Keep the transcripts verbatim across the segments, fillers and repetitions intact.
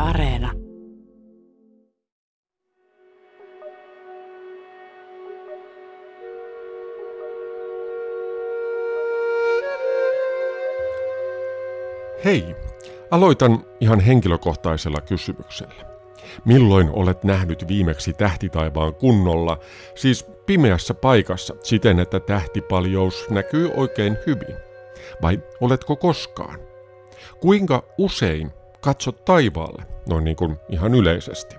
Areena. Hei, aloitan ihan henkilökohtaisella kysymyksellä. Milloin olet nähnyt viimeksi tähtitaivaan kunnolla, siis pimeässä paikassa siten, että tähtipaljous näkyy oikein hyvin? Vai oletko koskaan? Kuinka usein katsot taivaalle, noin niin kuin ihan yleisesti?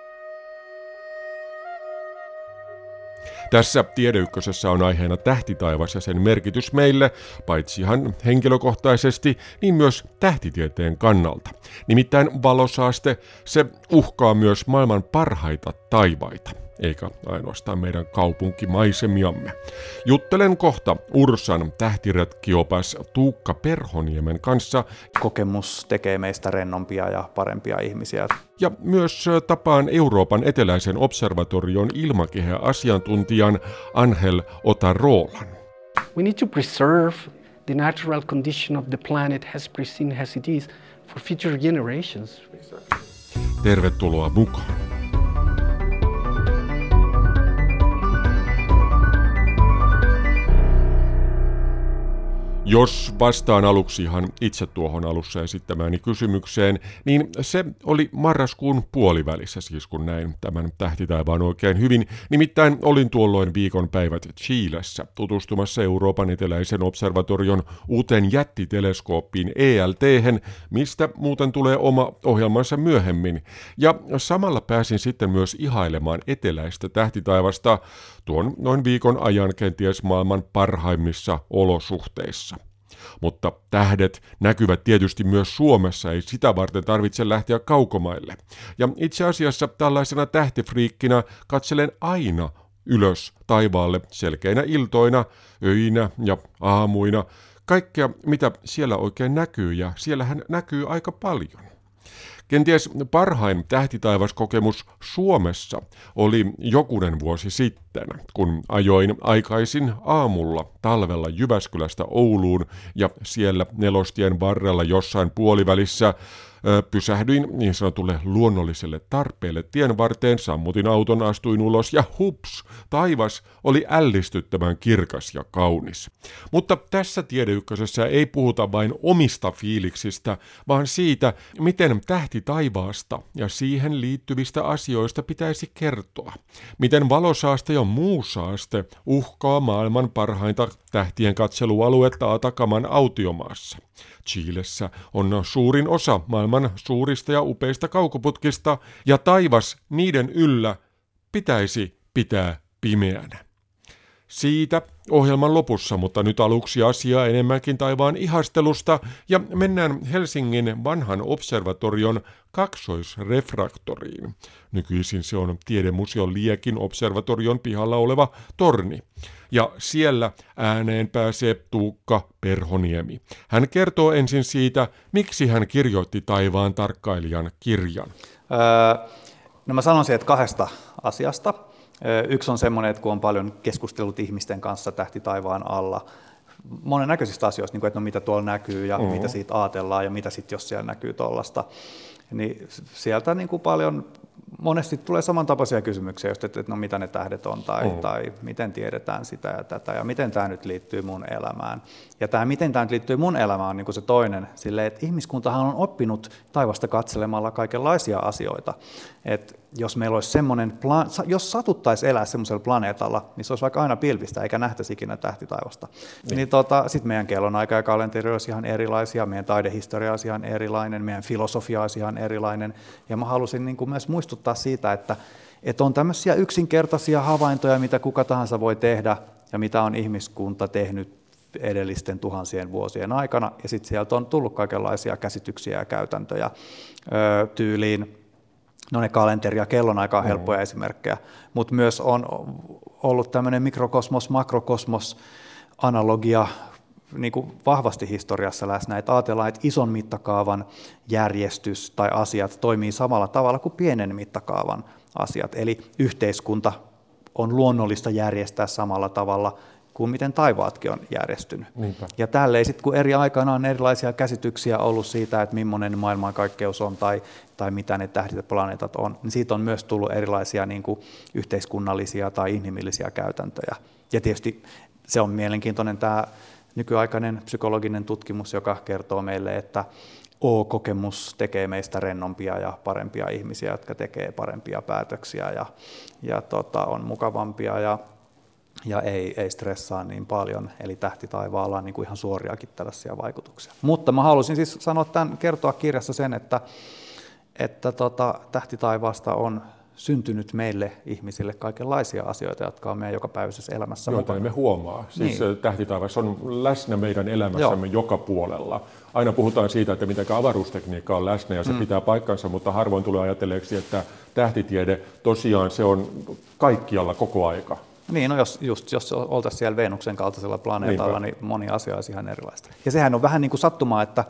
Tässä Tiedeykkösessä on aiheena tähtitaivas ja sen merkitys meille, paitsi ihan henkilökohtaisesti, niin myös tähtitieteen kannalta. Nimittäin valosaaste, se uhkaa myös maailman parhaita taivaita, eikä ainoastaan meidän kaupunkimaisemiamme. Juttelen kohta Ursan tähtiretkiopas Tuukka Perhoniemen kanssa. Kokemus tekee meistä rennompia ja parempia ihmisiä. Ja myös tapaan Euroopan eteläisen observatorion ilmakehäasiantuntijan Angel Otarolan. We need to preserve the natural condition of the planet as pristine as it is for future generations. Tervetuloa mukaan. Jos vastaan aluksi ihan itse tuohon alussa esittämääni kysymykseen, niin se oli marraskuun puolivälissä, siis kun näin tämän tähtitaivaan oikein hyvin. Nimittäin olin tuolloin viikonpäivät Chilessä tutustumassa Euroopan eteläisen observatorion uuteen jättiteleskooppiin E L T:hen, mistä muuten tulee oma ohjelmansa myöhemmin. Ja samalla pääsin sitten myös ihailemaan eteläistä tähtitaivasta tuon noin viikon ajan kenties maailman parhaimmissa olosuhteissa. Mutta tähdet näkyvät tietysti myös Suomessa, ei sitä varten tarvitse lähteä kaukomaille. Ja itse asiassa tällaisena tähtifriikkinä katselen aina ylös taivaalle selkeinä iltoina, öinä ja aamuina. Kaikkea, mitä siellä oikein näkyy, ja siellähän näkyy aika paljon. Kenties parhain tähtitaivaskokemus Suomessa oli jokunen vuosi sitten, kun ajoin aikaisin aamulla talvella Jyväskylästä Ouluun ja siellä nelostien varrella jossain puolivälissä ö, pysähdyin niin sanotulle luonnolliselle tarpeelle tien varteen, sammutin auton, astuin ulos ja hups, taivas oli ällistyttävän kirkas ja kaunis. Mutta tässä Tiedeykkösessä ei puhuta vain omista fiiliksistä, vaan siitä, miten tähtitaivaasta ja siihen liittyvistä asioista pitäisi kertoa. Miten valosaaste ja muu saaste uhkaa maailman parhainta tähtien katselualuetta Atakaman autiomaassa. Chilessä on suurin osa maailman suurista ja upeista kaukoputkista, ja taivas niiden yllä pitäisi pitää pimeänä. Siitä ohjelman lopussa, mutta nyt aluksi asiaa enemmänkin taivaan ihastelusta, ja mennään Helsingin vanhan observatorion kaksoisrefraktoriin. Nykyisin se on Tiedemuseon Liekin observatorion pihalla oleva torni. Ja siellä ääneen pääsee Tuukka Perhoniemi. Hän kertoo ensin siitä, miksi hän kirjoitti taivaan tarkkailijan kirjan. Öö, no mä sanoisin, että kahdesta asiasta. Yksi on semmoinen, että kun on paljon keskustellut ihmisten kanssa tähtitaivaan alla, monennäköisistä asioista, niin kuin, että no mitä tuolla näkyy ja mm-hmm. mitä siitä ajatellaan ja mitä sitten, jos siellä näkyy tuollaista, niin sieltä niin kuin paljon, monesti tulee samantapaisia kysymyksiä, just, että, että no mitä ne tähdet on tai, mm-hmm. tai miten tiedetään sitä ja tätä ja miten tämä nyt liittyy mun elämään. Ja tämä miten tämä nyt liittyy mun elämään on niin kuin se toinen, silleen, että ihmiskuntahan on oppinut taivasta katselemalla kaikenlaisia asioita. Että jos meillä olisi semmoinen, pla- jos satuttaisiin elää semmoisella planeetalla, niin se olisi vaikka aina pilvistä, eikä nähtäisi ikinä tähtitaivasta. Niin, niin tota, sitten meidän kellonaika ja kalenteri olisi ihan erilaisia, meidän taidehistoria olisi ihan erilainen, meidän filosofia olisi ihan erilainen. Ja mä halusin niin kuin myös muistuttaa siitä, että, että on tämmöisiä yksinkertaisia havaintoja, mitä kuka tahansa voi tehdä, ja mitä on ihmiskunta tehnyt edellisten tuhansien vuosien aikana. Ja sitten sieltä on tullut kaikenlaisia käsityksiä ja käytäntöjä öö, tyyliin. No ne kalenteri ja kellonaika on helppoja mm. esimerkkejä, mutta myös on ollut tämmöinen mikrokosmos-makrokosmos-analogia niin kuin vahvasti historiassa läsnä, että ajatellaan, että ison mittakaavan järjestys tai asiat toimii samalla tavalla kuin pienen mittakaavan asiat, eli yhteiskunta on luonnollista järjestää samalla tavalla kuin miten taivaatkin on järjestynyt. Niinpä. Ja tälleen sitten, kun eri aikana on erilaisia käsityksiä ollut siitä, että millainen maailmankaikkeus on tai, tai mitä ne tähdit ja planeetat on, niin siitä on myös tullut erilaisia niin kuin yhteiskunnallisia tai inhimillisiä käytäntöjä. Ja tietysti se on mielenkiintoinen tämä nykyaikainen psykologinen tutkimus, joka kertoo meille, että O-kokemus tekee meistä rennompia ja parempia ihmisiä, jotka tekee parempia päätöksiä ja, ja tota, on mukavampia ja, ja ei, ei stressaa niin paljon. Eli tähti taivaalla on niin kuin ihan suoriakin tällaisia vaikutuksia. Mutta mä haluaisin siis sanoa tämän, kertoa kirjassa sen, että, että tota, tähti taivaasta on syntynyt meille ihmisille kaikenlaisia asioita, jotka on meidän jokapäiväisessä elämässä joita mukana. emme huomaa. Siis niin. Tähtitaivas on läsnä meidän elämässämme Joo. joka puolella. Aina puhutaan siitä, että miten avaruustekniikka on läsnä ja se mm. pitää paikkansa, mutta harvoin tulee ajatelleeksi, että tähtitiede tosiaan se on kaikkialla koko aika. Niin, no jos, just, jos oltaisiin siellä Venuksen kaltaisella planeetalla, Niinpä. niin moni asia olisi ihan erilaista. Ja sehän on vähän niin kuin sattumaa, että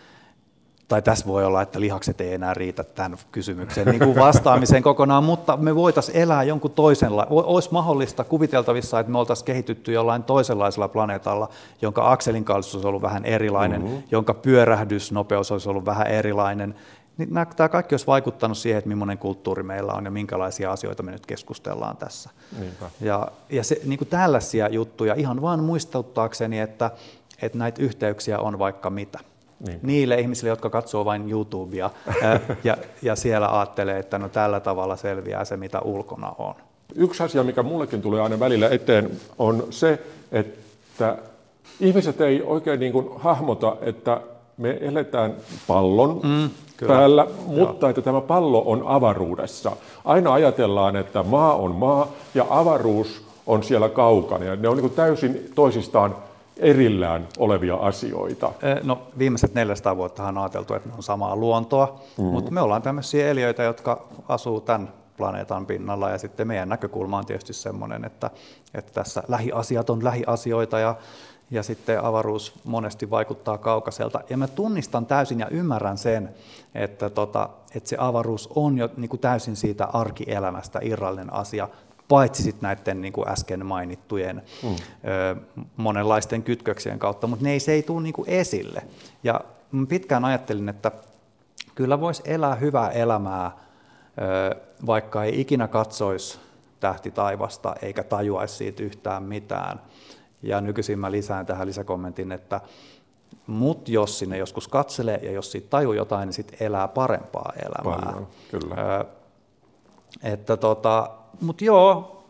tai tässä voi olla, että lihakset ei enää riitä tämän kysymyksen niin kuin vastaamiseen kokonaan, mutta me voitaisiin elää jonkun toisella. Olisi mahdollista kuviteltavissa, että me oltaisiin kehitytty jollain toisenlaisella planeetalla, jonka akselinkallisuus olisi ollut vähän erilainen, mm-hmm. jonka pyörähdysnopeus olisi ollut vähän erilainen. Tämä kaikki olisi vaikuttanut siihen, että millainen kulttuuri meillä on ja minkälaisia asioita me nyt keskustellaan tässä. Niinpä. Ja, ja se, niin kuin tällaisia juttuja, ihan vaan muistuttaakseni, että, että näitä yhteyksiä on vaikka mitä. Niin. Niille ihmisille, jotka katsoo vain YouTubea ää, ja, ja siellä ajattelee, että no tällä tavalla selviää se, mitä ulkona on. Yksi asia, mikä mullekin tulee aina välillä eteen, on se, että ihmiset ei oikein niin kuin hahmota, että me eletään pallon mm, päällä, mutta Joo. että tämä pallo on avaruudessa. Aina ajatellaan, että maa on maa ja avaruus on siellä kaukana ja ne on niin kuin täysin toisistaan erillään olevia asioita. No viimeiset neljäsataa vuotta on ajateltu, että ne on samaa luontoa, mm. mutta me ollaan tämmöisiä eliöitä, jotka asuu tämän planeetan pinnalla ja sitten meidän näkökulma on tietysti semmoinen, että, että tässä lähiasiat on lähiasioita ja, ja sitten avaruus monesti vaikuttaa kaukaiselta. Ja mä tunnistan täysin ja ymmärrän sen, että, tota, että se avaruus on jo niin kuin täysin siitä arkielämästä irrallinen asia, paitsi sitten näiden niin kuin äsken mainittujen mm. ö, monenlaisten kytköksien kautta, mutta ne ei, se ei tule niin kuin esille. Ja pitkään ajattelin, että kyllä voisi elää hyvää elämää, ö, vaikka ei ikinä katsoisi tähti taivasta eikä tajuaisi siitä yhtään mitään. Ja nykyisin mä lisään tähän lisäkommentin, että mut jos sinne joskus katselee ja jos siitä tajuu jotain, niin sitten elää parempaa elämää. Paljon, kyllä. Ö, että tota, mutta joo,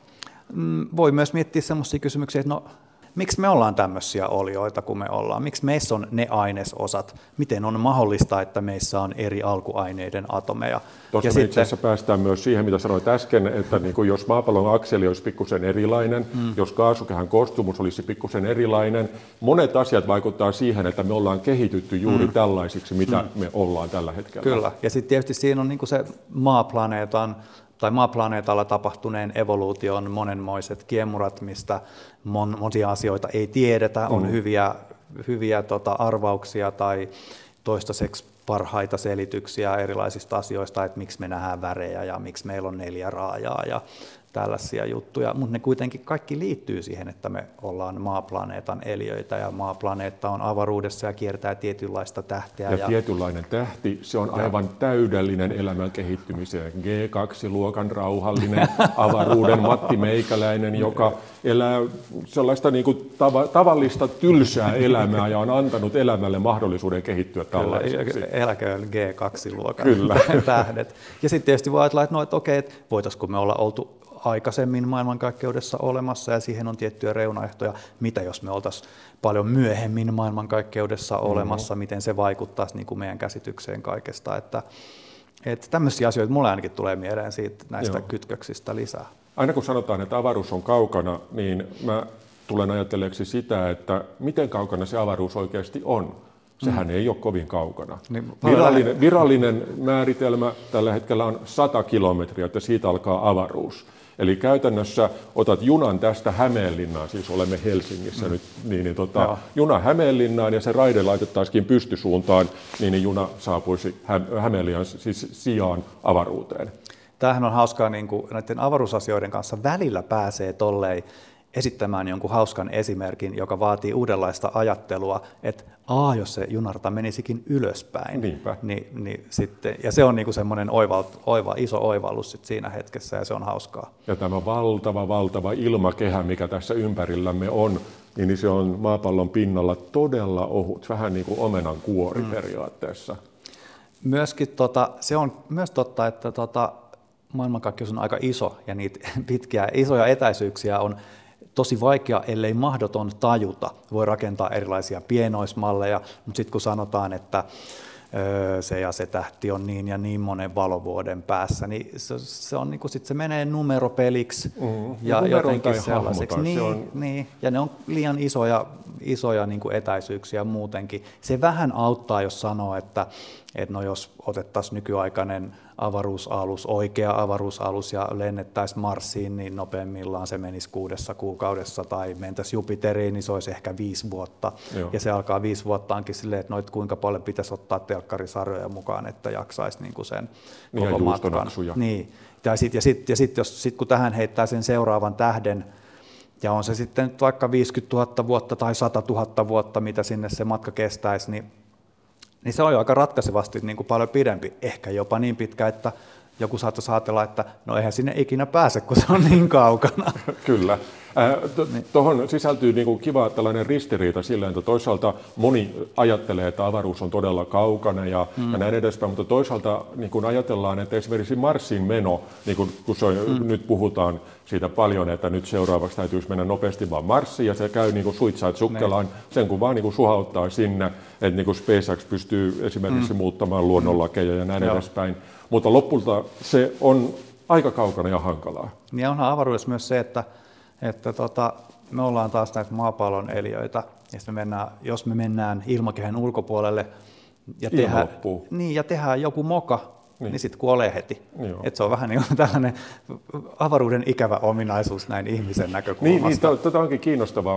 voi myös miettiä semmoisia kysymyksiä, että no, miksi me ollaan tämmöisiä olioita kuin me ollaan? Miksi meissä on ne ainesosat? Miten on mahdollista, että meissä on eri alkuaineiden atomeja? Tuossa me sitten itse asiassa päästään myös siihen, mitä sanoit äsken, että niin kuin jos maapallon akseli olisi pikkusen erilainen, mm. jos kaasukehän koostumus olisi pikkusen erilainen, monet asiat vaikuttaa siihen, että me ollaan kehitytty juuri mm. tällaisiksi, mitä mm. me ollaan tällä hetkellä. Kyllä, ja sitten tietysti siinä on niin kuin se maaplaneetan tai maaplaneetalla tapahtuneen evoluution monenmoiset kiemurat, mistä mon, monia asioita ei tiedetä, on mm. hyviä, hyviä tota, arvauksia tai toistaiseksi parhaita selityksiä erilaisista asioista, että miksi me nähdään värejä ja miksi meillä on neljä raajaa ja tällaisia juttuja, mutta ne kuitenkin kaikki liittyy siihen, että me ollaan maaplaneetan eliöitä ja maaplaneetta on avaruudessa ja kiertää tietynlaista tähteä. Ja, ja tietynlainen tähti, se on ja. aivan täydellinen elämän kehittymiseen. G kaksi -luokan rauhallinen avaruuden Matti Meikäläinen, joka elää sellaista niin kuin tava, tavallista tylsää elämää ja on antanut elämälle mahdollisuuden kehittyä tällaiseksi. Kyllä, eläköön G kaksi -luokan tähdet. Ja sitten tietysti voi ajatella, että, no, että okei, että voitaisiinko me olla oltu aikaisemmin maailmankaikkeudessa olemassa ja siihen on tiettyjä reunaehtoja. Mitä jos me oltaisiin paljon myöhemmin maailmankaikkeudessa olemassa, mm-hmm. miten se vaikuttaisi niin kuin meidän käsitykseen kaikesta. Että, että tämmöisiä asioita mulle ainakin tulee mieleen siitä näistä Joo. kytköksistä lisää. Aina kun sanotaan, että avaruus on kaukana, niin mä tulen ajatteleeksi sitä, että miten kaukana se avaruus oikeasti on. Sehän mm. ei ole kovin kaukana. Niin, virallinen, virallinen määritelmä tällä hetkellä on sata kilometriä, että siitä alkaa avaruus. Eli käytännössä otat junan tästä Hämeenlinnaan, siis olemme Helsingissä mm. nyt, niin, niin tota, juna Hämeenlinnaan ja se raide laitettaisiin pystysuuntaan, niin, niin juna saapuisi Hä- Hämeenlinnan siis sijaan avaruuteen. Tämähän on hauskaa, niin kuin näiden avaruusasioiden kanssa välillä pääsee tollei esittämään jonkun hauskan esimerkin, joka vaatii uudenlaista ajattelua, että a, jos se junarata menisikin ylöspäin, niin, niin sitten, ja se on niinku semmoinen oiva, oiva, iso oivallus sit siinä hetkessä, ja se on hauskaa. Ja tämä valtava, valtava ilmakehä, mikä tässä ympärillämme on, niin se on maapallon pinnalla todella ohut, vähän niin kuin omenan kuori mm. periaatteessa. Myöskin tota, se on myös totta, että tota, maailmankaikkeus on aika iso, ja niitä pitkiä, isoja etäisyyksiä on tosi vaikea, ellei mahdoton tajuta. Voi rakentaa erilaisia pienoismalleja, mutta sitten kun sanotaan, että öö, se ja se tähti on niin ja niin monen valovuoden päässä, niin se, se, on, niin kuin sit se menee numeropeliksi mm, ja, ja jotenkin sellaiseksi. Niin, on... niin, ja ne on liian isoja, isoja niin kuin etäisyyksiä muutenkin. Se vähän auttaa, jos sanoo, että, että no jos otettaisiin nykyaikainen avaruusalus, oikea avaruusalus ja lennettäisiin Marsiin, niin nopeimmillaan se menisi kuudessa kuukaudessa, tai mentäisiin Jupiteriin, niin se olisi ehkä viisi vuotta. Joo. Ja se alkaa viisi vuottaankin silleen, että noit kuinka paljon pitäisi ottaa telkkarisarjoja mukaan, että jaksaisi niin kuin sen niin koko matkan. Niin. Ja sitten sit, ja sit, jos sit, kun tähän heittää sen seuraavan tähden, ja on se sitten vaikka viisikymmentätuhatta vuotta tai satatuhatta vuotta, mitä sinne se matka kestäisi, niin niin se on jo aika ratkaisevasti niin kuin paljon pidempi, ehkä jopa niin pitkä, että joku saattaisi ajatella, että no eihän sinne ikinä pääse, kun se on niin kaukana. Kyllä. Tuohon niin. sisältyy niin kuin kiva tällainen ristiriita silleen, että toisaalta moni ajattelee, että avaruus on todella kaukana ja, mm. ja näin edespäin, mutta toisaalta niin kuin ajatellaan, että esimerkiksi Marsin meno, niin kuin, kun se on, mm. nyt puhutaan siitä paljon, että nyt seuraavaksi täytyisi mennä nopeasti vaan Marsiin ja se käy niin kuin suitsaat sukkelaan, niin. sen kun vaan niin kuin suhauttaa sinne, että niin kuin SpaceX pystyy esimerkiksi mm. muuttamaan luonnonlakeja ja näin mm. edespäin, mutta lopulta se on aika kaukana ja hankalaa. Ja onhan avaruudessa myös se, että että tota, me ollaan taas näitä maapallon eliöitä, ja me mennään, jos me mennään ilmakehän ulkopuolelle ja tehdään, niin, ja tehdään joku moka, niin, niin sitten kuolee heti. Niin et se on vähän niin kuin tällainen avaruuden ikävä ominaisuus näin ihmisen näkökulmasta. Niin, niin tätä onkin kiinnostavaa.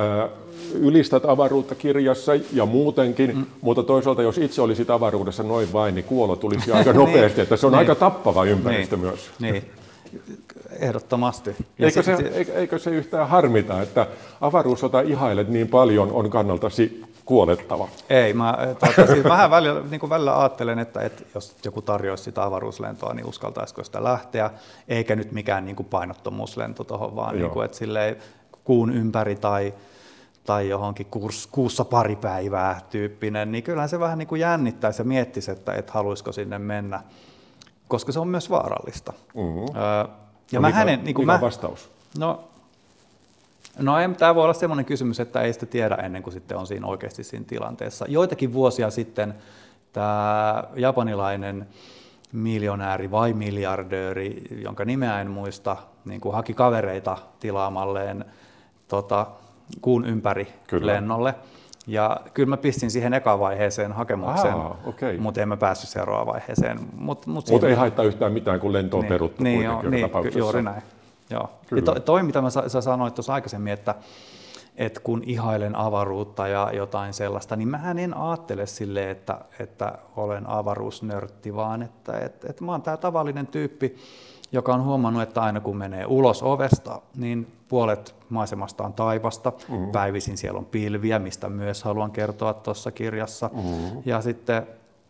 Ylistät avaruutta kirjassa ja muutenkin, mm. mutta toisaalta jos itse olisit avaruudessa noin vain, niin kuolo tulisi aika nopeasti, niin, että se on niin, aika tappava ympäristö niin, myös. Niin. Ehdottomasti. Eikö se, eikö se yhtään harmita, että avaruus, jota ihailet niin paljon, on kannaltasi kuolettava? Ei, mä tuota, siis vähän välillä, niin kuin välillä ajattelen, että, että jos joku tarjoaisi sitä avaruuslentoa, niin uskaltaisiko sitä lähteä, eikä nyt mikään niin kuin painottomuuslento tuohon, vaan niin kuin, että silleen kuun ympäri tai, tai johonkin kuussa, kuussa pari päivää tyyppinen, niin kyllähän se vähän niin kuin jännittäisi ja miettisi, että, että haluaisiko sinne mennä, koska se on myös vaarallista. Mm-hmm. Öö, ja no mä mikä, hänen, niin kuin mikä mä, vastaus? No, no ei, tämä voi olla sellainen kysymys, että ei sitä tiedä ennen kuin sitten on siinä oikeasti siinä tilanteessa. Joitakin vuosia sitten tämä japanilainen miljonääri vai miljardööri, jonka nimeä en muista, niin kuin haki kavereita tilaamalleen tota, kuun ympäri kyllä. lennolle. Ja kyllä mä pistin siihen ekaan vaiheeseen hakemuksen, okay. mutta en mä päässyt seuraavaan vaiheeseen. Mutta mut mut ei haittaa yhtään mitään, kun lento on niin, peruttu niin, kuitenkin niin, tapauksessa. Juuri näin. Joo. Ja to, toi, mitä mä, sä sanoit tuossa aikaisemmin, että, että kun ihailen avaruutta ja jotain sellaista, niin mähän en ajattele silleen, että, että olen avaruusnörtti, vaan että, että, että mä oon tää tavallinen tyyppi, joka on huomannut, että aina kun menee ulos ovesta, niin puolet maisemasta on taivasta. Mm-hmm. Päivisin siellä on pilviä, mistä myös haluan kertoa tuossa kirjassa. Mm-hmm. Ja sitten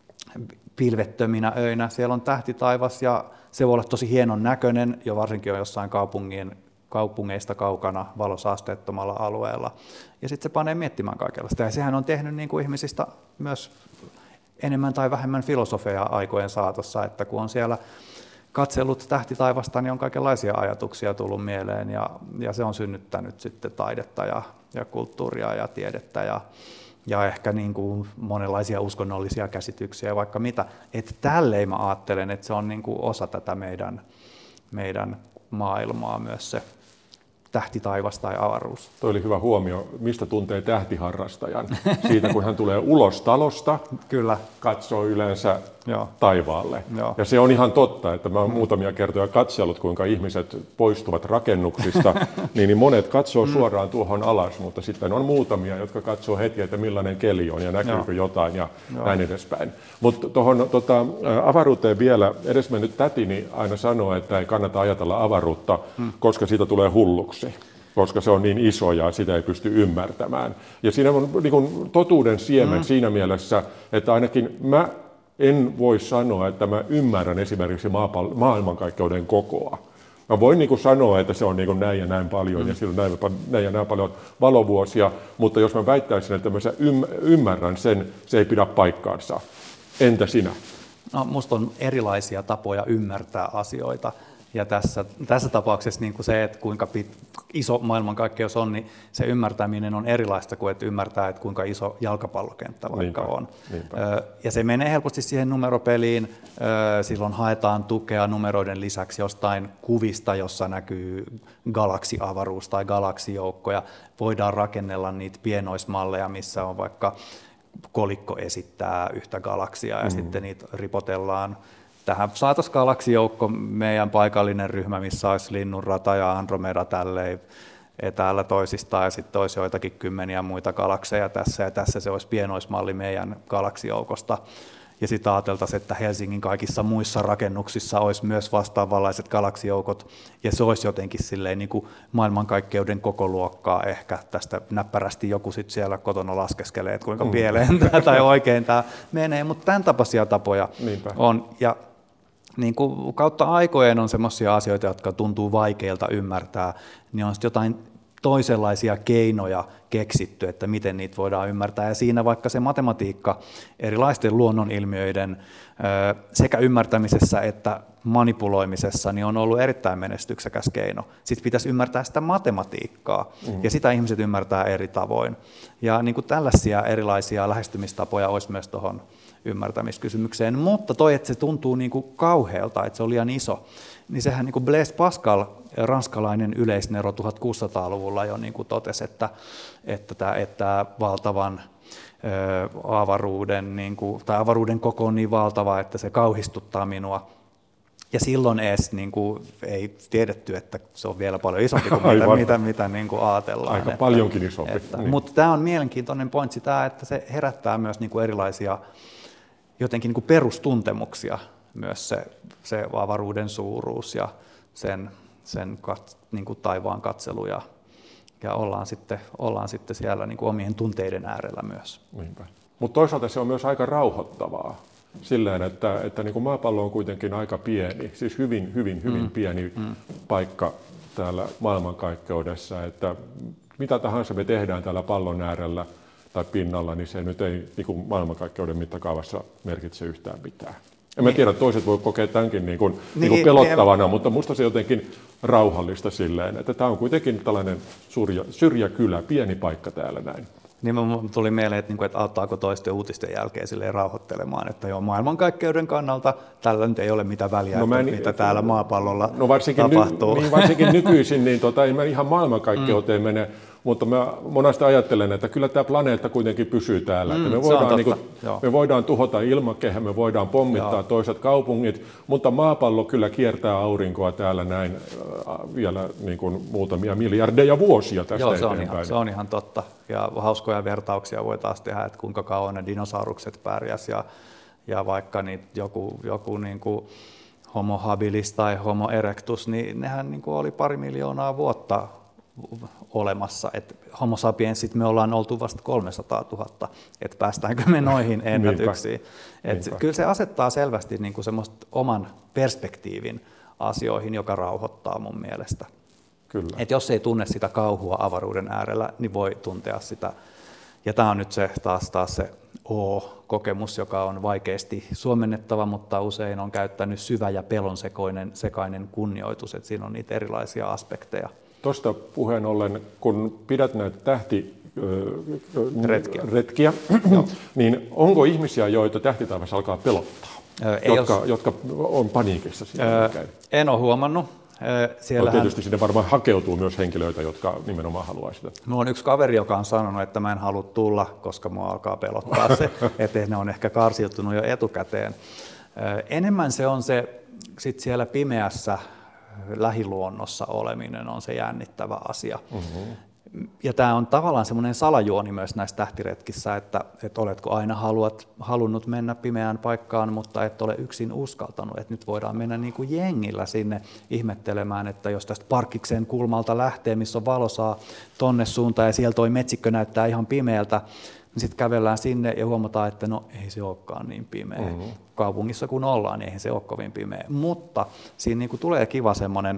pilvettöminä öinä siellä on tähtitaivas ja se voi olla tosi hienon näköinen, jo varsinkin on jossain kaupungin, kaupungeista kaukana valosaasteettomalla alueella. Ja sitten se panee miettimään kaikenlaista. Ja sehän on tehnyt niin kuin ihmisistä myös enemmän tai vähemmän filosofia aikojen saatossa, että kun on siellä katsellut tähtitaivasta, niin on kaikenlaisia ajatuksia tullut mieleen ja, ja se on synnyttänyt sitten taidetta ja, ja kulttuuria ja tiedettä ja, ja ehkä niin kuin monenlaisia uskonnollisia käsityksiä vaikka mitä. Että tälleen mä ajattelen, että se on niin kuin osa tätä meidän, meidän maailmaa myös se tähtitaivas tai avaruus. Tuo oli hyvä huomio. Mistä tuntee tähtiharrastajan? Siitä, kun hän tulee ulos talosta, kyllä, katsoo yleensä Joo. taivaalle. Joo. Ja se on ihan totta, että mä oon mm. muutamia kertoja katsellut, kuinka ihmiset poistuvat rakennuksista, niin, niin monet katsoo mm. suoraan tuohon alas, mutta sitten on muutamia, jotka katsoo heti, että millainen keli on ja näkyykö Joo. jotain ja Joo. näin edespäin. Mutta tuohon tota, avaruuteen vielä, edesmennyt tätini aina sanoo, että ei kannata ajatella avaruutta, mm. koska siitä tulee hulluksi. koska se on niin iso ja sitä ei pysty ymmärtämään. Ja siinä on niin kuin totuuden siemen mm. siinä mielessä, että ainakin mä en voi sanoa, että mä ymmärrän esimerkiksi maapall- maailmankaikkeuden kokoa. Mä voin niin kuin sanoa, että se on niin kuin näin ja näin paljon mm. ja sillä on näin, näin ja näin paljon valovuosia, mutta jos mä väittäisin, että mä ymmärrän sen, se ei pidä paikkaansa. Entä sinä? No, musta on erilaisia tapoja ymmärtää asioita. Ja tässä, tässä tapauksessa niin kuin se, että kuinka pit, iso maailmankaikkeus on, niin se ymmärtäminen on erilaista kuin että ymmärtää, että kuinka iso jalkapallokenttä vaikka niinpä, on. Niinpä. Ja se menee helposti siihen numeropeliin. Silloin haetaan tukea numeroiden lisäksi jostain kuvista, jossa näkyy galaksiavaruus tai galaksijoukkoja. Voidaan rakennella niitä pienoismalleja, missä on vaikka kolikko esittää yhtä galaksia ja mm. sitten niitä ripotellaan. Tähän saataisiin galaksijoukko, meidän paikallinen ryhmä, missä olisi Linnunrata ja Andromeda tälleen etäällä toisistaan, ja sitten olisi joitakin kymmeniä muita galakseja tässä, ja tässä se olisi pienoismalli meidän galaksijoukosta. Ja sitten ajateltaisiin, että Helsingin kaikissa muissa rakennuksissa olisi myös vastaavanlaiset galaksijoukot, ja se olisi jotenkin silleen niin kuin maailmankaikkeuden koko luokkaa ehkä. Tästä näppärästi joku sitten siellä kotona laskeskelee, että kuinka pieleen tämä tai oikein tämä menee, mutta tämän tapaisia tapoja Niinpä. on. Ja niin kuin kautta aikojen on semmoisia asioita, jotka tuntuu vaikeilta ymmärtää, niin on sitten jotain toisenlaisia keinoja keksitty, että miten niitä voidaan ymmärtää. Ja siinä vaikka se matematiikka erilaisten luonnonilmiöiden sekä ymmärtämisessä että manipuloimisessa niin on ollut erittäin menestyksekäs keino. Sitten pitäisi ymmärtää sitä matematiikkaa, mm. ja sitä ihmiset ymmärtää eri tavoin. Ja niin kuin tällaisia erilaisia lähestymistapoja olisi myös tuohon ymmärtämiskysymykseen, mutta toi, että se tuntuu niin kuin kauhealta, että se on liian iso, niin sehän niin kuin Blaise Pascal, ranskalainen yleisnero tuhatkuusisataaluvulla jo niin kuin totesi, että, että, tämä, että valtavan ö, avaruuden, niin kuin, tai avaruuden koko on niin valtava, että se kauhistuttaa minua. Ja silloin edes niin kuin, ei tiedetty, että se on vielä paljon isompi kuin mitä, mitä, mitä niin kuin ajatellaan. Aika että, paljonkin isompi. Että, niin. Mutta tämä on mielenkiintoinen pointsi tämä, että se herättää myös niin kuin erilaisia jotenkin niin kuin perustuntemuksia, myös se, se avaruuden suuruus ja sen, sen kat, niin kuin taivaan katselu, ja, ja ollaan, sitten, ollaan sitten siellä niin kuin omien tunteiden äärellä myös. Mutta toisaalta se on myös aika rauhoittavaa silleen, että, että niin kuin maapallo on kuitenkin aika pieni, siis hyvin, hyvin, hyvin mm. pieni mm. paikka täällä maailmankaikkeudessa, että mitä tahansa me tehdään täällä pallon äärellä tai pinnalla, niin se nyt ei niin kuin maailmankaikkeuden mittakaavassa merkitse yhtään mitään. En mä tiedä, toiset voi kokea tämänkin niin kuin, niin, niin kuin pelottavana, niin, mutta musta se jotenkin rauhallista silleen, että tämä on kuitenkin tällainen syrjä, syrjäkylä, pieni paikka täällä näin. Niin tuli mieleen, että, että auttaako toisten uutisten jälkeen silleen rauhoittelemaan, että joo, maailmankaikkeuden kannalta tällä nyt ei ole mitään väliä, no, en, mitä täällä maapallolla no varsinkin tapahtuu. Ny, niin varsinkin nykyisin, niin tota, ei mä ihan maailmankaikkeuteen mm. mene, mutta mä monesti ajattelen, että kyllä tämä planeetta kuitenkin pysyy täällä. Mm, että me, voidaan, niin kuin, me voidaan tuhota ilmakehä, me voidaan pommittaa joo. toiset kaupungit, mutta maapallo kyllä kiertää aurinkoa täällä näin äh, vielä niin kuin muutamia miljardeja vuosia tästä joo, se eteenpäin. On ihan, se on ihan totta. Ja hauskoja vertauksia voi taas tehdä, että kuinka kauan ne dinosaurukset pärjäs ja, ja vaikka niin joku, joku niin kuin Homo habilis tai Homo erectus, niin nehän niin kuin oli pari miljoonaa vuotta olemassa, että Homo sapiensit me ollaan oltu vasta kolmesataatuhatta, että päästäänkö me noihin ennätyksiin. Et kyllä se asettaa selvästi niin kuin semmoista oman perspektiivin asioihin, joka rauhoittaa mun mielestä. Kyllä. Et jos ei tunne sitä kauhua avaruuden äärellä, niin voi tuntea sitä. Ja tämä on nyt se taas, taas se O-kokemus, joka on vaikeasti suomennettava, mutta usein on käyttänyt syvä ja pelon sekoinen, sekainen kunnioitus, että siinä on niitä erilaisia aspekteja. Tuosta puheen ollen, kun pidät näitä tähtiretkiä, niin onko ihmisiä, joita tähtitaivas alkaa pelottaa, öö, jotka, jos... jotka on paniikissa? Öö, en ole huomannut. Siellähän... Tietysti sinne varmaan hakeutuu myös henkilöitä, jotka nimenomaan haluaa sitä. Minulla on yksi kaveri, joka on sanonut, että mä en halua tulla, koska mua alkaa pelottaa se, että ne on ehkä karsiutunut jo etukäteen. Enemmän se on se sit siellä pimeässä lähiluonnossa oleminen on se jännittävä asia. Mm-hmm. Ja tämä on tavallaan semmoinen salajuoni myös näissä tähtiretkissä, että, että oletko aina haluat, halunnut mennä pimeään paikkaan, mutta et ole yksin uskaltanut. Että nyt voidaan mennä niin kuin jengillä sinne ihmettelemään, että jos tästä Parkkiksen kulmalta lähtee, missä on valosaa tonne suuntaan ja siellä toi metsikkö näyttää ihan pimeältä, niin sitten kävellään sinne ja huomataan, että no ei se olekaan niin pimeä. Mm-hmm. Kaupungissa kun ollaan, niin eihän se ole kovin pimeä. Mutta siinä niin kuin tulee kiva semmoinen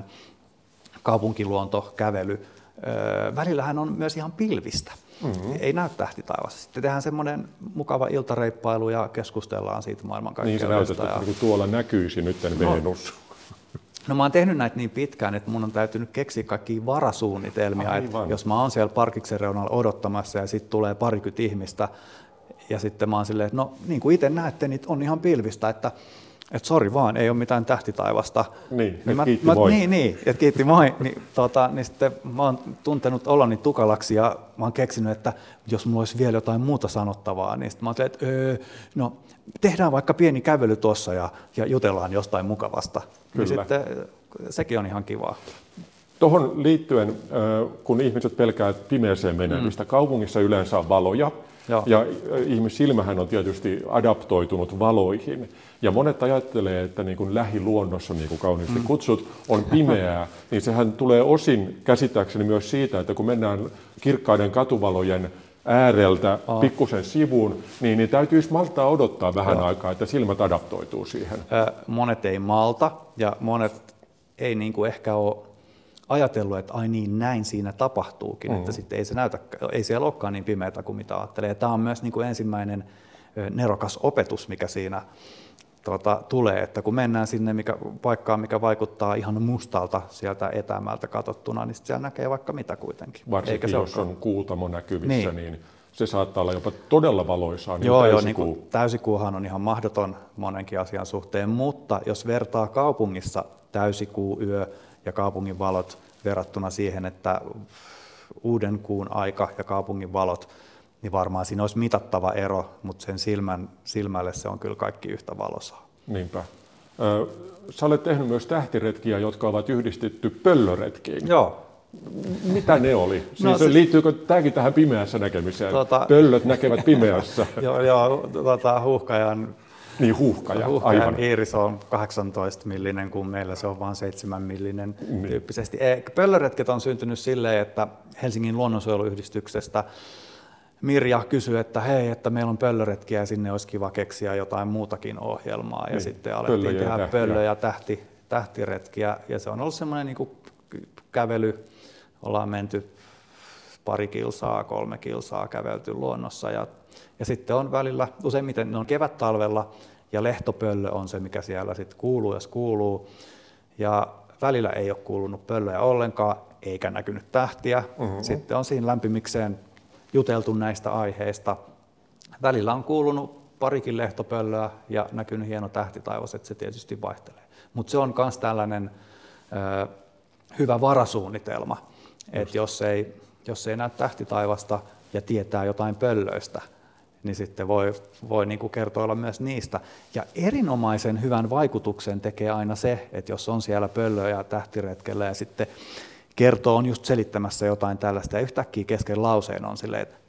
kaupunkiluontokävely. Öö, välillähän on myös ihan pilvistä. Mm-hmm. Ei näy tähtitaivassa. Sitten tehdään semmoinen mukava iltareippailu ja keskustellaan siitä maailmankaikkeudesta. Niin se näytät, että ja... tuolla näkyisi nyt no. Venus. No mä oon tehnyt näitä niin pitkään, että mun on täytynyt keksiä kaikkia varasuunnitelmia. Että jos mä oon siellä Parkkiksen reunalla odottamassa ja sitten tulee parikymmentä ihmistä ja sitten mä oon silleen, että no niin kuin itse näette, niin on ihan pilvistä, että että sori vaan, ei ole mitään tähtitaivasta. Niin, niin mä, kiitti mä, moi. Niin, niin, että kiitti moi. Niin, tota, niin sitten mä oon tuntenut oloni tukalaksi ja mä oon keksinyt, että jos mulla olisi vielä jotain muuta sanottavaa, niin sitten mä oon että öö, no tehdään vaikka pieni kävely tuossa ja, ja jutellaan jostain mukavasta. Niin sitten sekin on ihan kivaa. Tuohon liittyen, kun ihmiset pelkäävät pimeäseen menemistä, mm. kaupungissa yleensä on valoja. Joo. Ja ihmissilmähän on tietysti adaptoitunut valoihin. Ja monet ajattelee, että niin kuin lähiluonnossa, niin kuin kauniisti kutsut, on pimeää. Niin sehän tulee osin käsittääkseni myös siitä, että kun mennään kirkkaiden katuvalojen ääreltä oh. pikkusen sivuun, niin, niin täytyisi maltaa odottaa vähän Joo. aikaa, että silmät adaptoituu siihen. Ö, monet ei malta ja monet ei niin kuin ehkä ole ajatellut, että ai niin, näin siinä tapahtuukin, mm. että sitten ei se näytä, ei siellä olekaan niin pimeätä kuin mitä ajattelee. Ja tämä on myös niin kuin ensimmäinen nerokas opetus, mikä siinä tuota, tulee, että kun mennään sinne mikä, paikkaan, mikä vaikuttaa ihan mustalta sieltä etämältä katsottuna, niin siellä näkee vaikka mitä kuitenkin. Varsinkin Eikä se jos on kuutamo näkyvissä, niin. niin se saattaa olla jopa todella valoisaa. Niin joo, joo, niin kuin täysikuuhan on ihan mahdoton monenkin asian suhteen, mutta jos vertaa kaupungissa täysikuu yö ja kaupungin valot verrattuna siihen, että uuden kuun aika ja kaupungin valot, niin varmaan siinä olisi mitattava ero, mutta sen silmän, silmälle se on kyllä kaikki yhtä valosaa. Niinpä. Sä olet tehnyt myös tähtiretkiä, jotka ovat yhdistetty pöllöretkiin. Joo. Mitä ne oli? Siis no, se... Liittyykö tämäkin tähän pimeässä näkemiseen? Tota... Pöllöt näkevät pimeässä. joo, joo tota, huuhkajan... Niin, huuhkaja, huuhkajan aivan. iiris on kahdeksantoista millinen, kun meillä se on vain seitsemän millinen niin. tyyppisesti. Pöllöretket on syntynyt silleen, että Helsingin luonnonsuojeluyhdistyksestä Mirja kysyi, että hei, että meillä on pöllöretkiä ja sinne olisi kiva keksiä jotain muutakin ohjelmaa. Ja niin, sitten alettiin tehdä ja pöllö- ja tähti, tähtiretkiä. Ja se on ollut semmoinen niin kuin kävely. Ollaan menty pari kilsaa, kolme kilsaa kävelty luonnossa. Ja, ja sitten on välillä, useimmiten ne on kevät-talvella ja lehtopöllö on se, mikä siellä sitten kuuluu, jos kuuluu. Ja välillä ei ole kuulunut pöllöjä ollenkaan, eikä näkynyt tähtiä. Mm-hmm. Sitten on siinä lämpimikseen juteltu näistä aiheista. Välillä on kuulunut parikin lehtopöllöä ja näkynyt hieno tähtitaivas, että se tietysti vaihtelee. Mutta se on myös tällainen ö, hyvä varasuunnitelma, että jos ei, jos ei näe tähtitaivasta ja tietää jotain pöllöistä, niin sitten voi, voi niin kuin kertoilla myös niistä. Ja erinomaisen hyvän vaikutuksen tekee aina se, että jos on siellä pöllöjä tähtiretkellä ja sitten kertoo on just selittämässä jotain tällaista ja yhtäkkiä kesken lauseen on silleen, että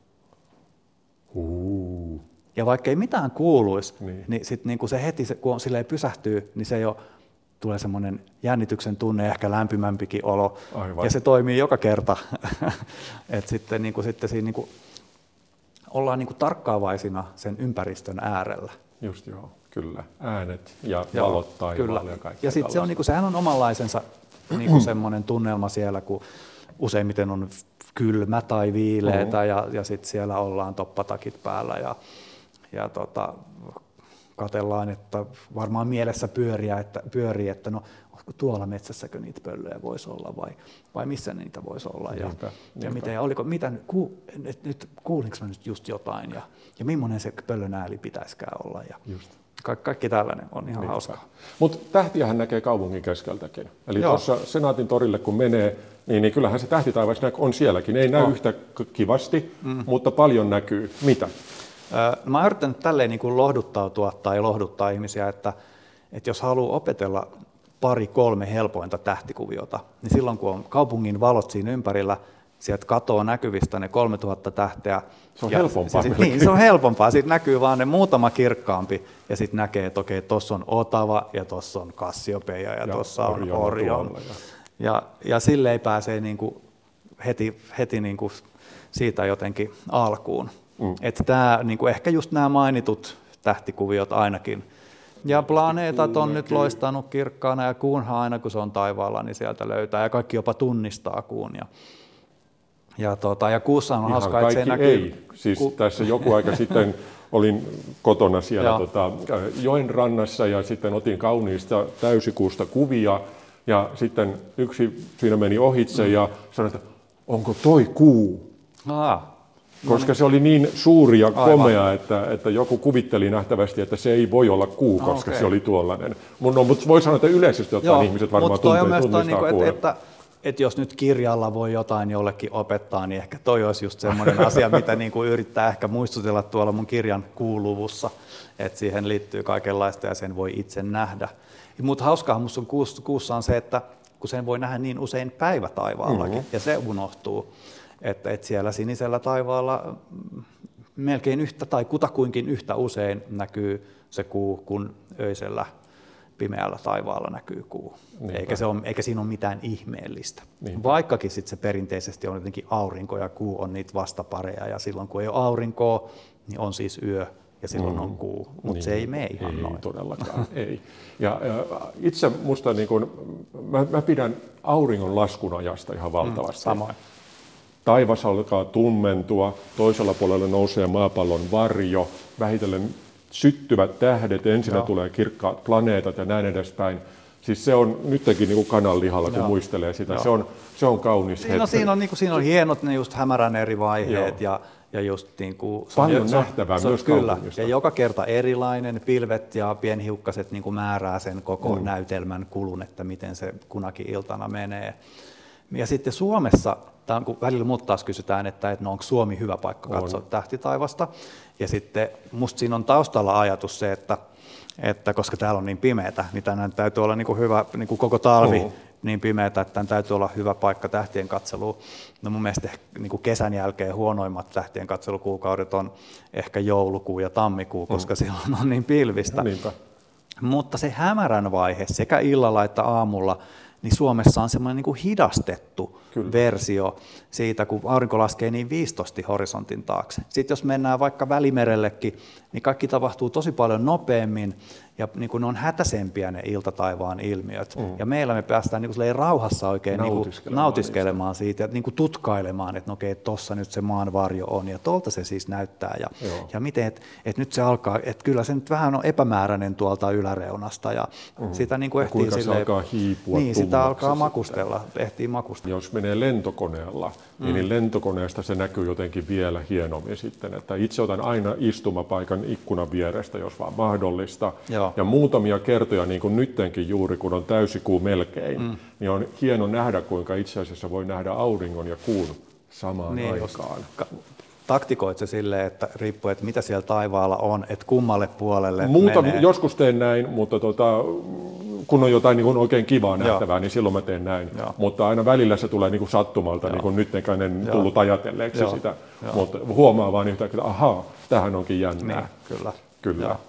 uh. ja vaikka ei mitään kuuluisi, niin, niin sitten niin se heti, kun silleen pysähtyy, niin se jo tulee semmoinen jännityksen tunne, ehkä lämpimämpikin olo. Aivan. Ja se toimii joka kerta. että sitten, niin kuin, sitten siinä niin kuin, ollaan niin kuin tarkkaavaisina sen ympäristön äärellä. Just joo, kyllä. Äänet ja joo, valot taivaalla ja kaikki. Ja sitten se on, niin kuin, sehän on omanlaisensa niin kuin semmoinen tunnelma siellä, kun useimmiten on kylmä tai viileätä uh-huh. ja, ja sitten siellä ollaan toppatakit päällä ja, ja tota, katsellaan, että varmaan mielessä pyöriä, että, pyörii, että no tuolla metsässäkö niitä pöllöjä voisi olla vai, vai missä niitä voisi olla ja, niinpä, niinpä. ja miten, oliko, mitä, ku, nyt, nyt, kuulinko mä nyt just jotain ja, ja millainen se pöllön ääli pitäisikään olla ja just. Ka- kaikki tällainen on ihan niinpä. Hauskaa. Mutta tähtiähän näkee kaupungin keskeltäkin. Eli tuossa Senaatin torille kun menee, niin, niin kyllähän se tähtitaivas on sielläkin. Ei näy oh. yhtä kivasti, mm. mutta paljon näkyy. Mitä? Mä oon yrittänyt tälleen niin kuin lohduttautua tai lohduttaa ihmisiä, että, että jos haluaa opetella pari, kolme helpointa tähtikuviota, niin silloin kun on kaupungin valot siinä ympärillä, sieltä katoaa näkyvistä ne kolmetuhatta tähteä. Se on ja helpompaa. Se, niin, se on helpompaa. Siitä näkyy vaan ne muutama kirkkaampi ja sitten näkee, että okei, tuossa on Otava ja tuossa on Kassiopeia ja, ja tuossa on Orion. Ja, ja, ja silleen pääsee niinku heti, heti niinku siitä jotenkin alkuun. Mm. Että tämä, niinku ehkä just nämä mainitut tähtikuviot ainakin. Ja planeetat on nyt loistanut kirkkaana ja kuunhan aina kun se on taivaalla, niin sieltä löytää ja kaikki jopa tunnistaa kuun. Ja, ja, tota, ja kuussa on hauskaa, että se näkyy. Ei. Siis ku... tässä joku aika sitten olin kotona siellä tota, joen rannassa ja sitten otin kauniista täysikuusta kuvia ja sitten yksi siinä meni ohitse mm. ja sanoi, että onko toi kuu? Aa. Koska se oli niin suuri ja komea, että, että joku kuvitteli nähtävästi, että se ei voi olla kuu, koska okay. se oli tuollainen. No, mutta voi sanoa, että yleisesti ottaen Joo, ihmiset varmaan tuntee, tunnistaa niin kuun. Että, että, että jos nyt kirjalla voi jotain jollekin opettaa, niin ehkä toi olisi just semmoinen asia, mitä niin kuin yrittää ehkä muistutella tuolla mun kirjan kuuluvussa, että siihen liittyy kaikenlaista ja sen voi itse nähdä. Mutta hauskaa minusta on kuussa, kuussa on se, että kun sen voi nähdä niin usein päivätaivaallakin, mm-hmm. ja se unohtuu. Että et siellä sinisellä taivaalla melkein yhtä tai kutakuinkin yhtä usein näkyy se kuu, kun öisellä pimeällä taivaalla näkyy kuu. Eikä, se ole, eikä siinä ole mitään ihmeellistä. Niinpä. Vaikkakin sit se perinteisesti on jotenkin aurinko ja kuu on niitä vastapareja ja silloin kun ei ole aurinkoa, niin on siis yö ja silloin mm. on kuu, mutta niin, se ei mene ihan ei noin. Todellakaan, ei. Ja, ja itse musta niin kun, mä, mä pidän auringon laskun ajasta ihan valtavasti. Mm, samoin. Taivas alkaa tummentua, toisella puolella nousee maapallon varjo, vähitellen syttyvät tähdet, ensin tulee kirkkaat planeetat ja näin edespäin. Siis se on nytkin niin kuin kananlihalla, kun Joo. muistelee sitä. Se on, se on kaunis siinä, hetki. Siinä on, niin kuin, siinä on hienot ne just hämärän eri vaiheet ja, ja just niin kuin, paljon se on, nähtävää se on, myös kyllä. kaupungista. Ja joka kerta erilainen, pilvet ja pienhiukkaset niin kuin määrää sen koko mm. näytelmän kulun, että miten se kunakin iltana menee. Ja sitten Suomessa, tämä on, kun välillä mut taas kysytään, että, että no, onko Suomi hyvä paikka katsoa on. tähtitaivasta. Ja sitten musta siinä on taustalla ajatus se, että, että koska täällä on niin pimeätä, niin tänään täytyy olla niin kuin hyvä niin kuin koko talvi oh. niin pimeätä, että tämän täytyy olla hyvä paikka tähtien katseluun. No mun mielestä niin kuin kesän jälkeen huonoimmat tähtien katselukuukaudet on ehkä joulukuu ja tammikuu, koska oh. silloin on niin pilvistä. No, mutta se hämärän vaihe sekä illalla että aamulla, niin Suomessa on semmoinen niin kuin hidastettu Kyllä. versio siitä, kun aurinko laskee niin viistosti horisontin taakse. Sitten jos mennään vaikka Välimerellekin, niin kaikki tapahtuu tosi paljon nopeammin, ja niin kuin ne on hätäisempiä ne iltataivaan ilmiöt. Mm. Ja meillä me päästään niin kuin rauhassa oikein nautiskelemaan, niin nautiskelemaan siitä, ja niin kuin tutkailemaan, että no okei, tuossa nyt se maan varjo on, ja tuolta se siis näyttää. Ja, ja miten, että et nyt se alkaa, että kyllä se nyt vähän on epämääräinen tuolta yläreunasta, ja mm. sitä niin kuin ehtii silleen, se alkaa hiipua niin, sitä alkaa makustella, sitten. ehtii makustella. Jos menee lentokoneella, mm. niin lentokoneesta se näkyy jotenkin vielä hienommin sitten, että itse otan aina istumapaikan ikkunan vierestä, jos vaan mahdollista. Joo. Ja muutamia kertoja, niin kuin nyttenkin juuri, kun on täysikuu melkein, mm. niin on hieno nähdä, kuinka itse asiassa voi nähdä auringon ja kuun samaan niin, aikaan. Taktikoit se silleen, että riippuu, että mitä siellä taivaalla on, että kummalle puolelle Muuta, menee. Joskus teen näin, mutta tota, kun on jotain niin kuin oikein kivaa nähtävää, Joo. niin silloin mä teen näin. Joo. Mutta aina välillä se tulee niin kuin sattumalta, Joo. niin kuin nyttenkään en Joo. tullut ajatelleeksi Joo. sitä. Joo. Mutta huomaa vaan yhtäkkiä, että ahaa, tämähän onkin jännää. Niin, kyllä. kyllä. Joo.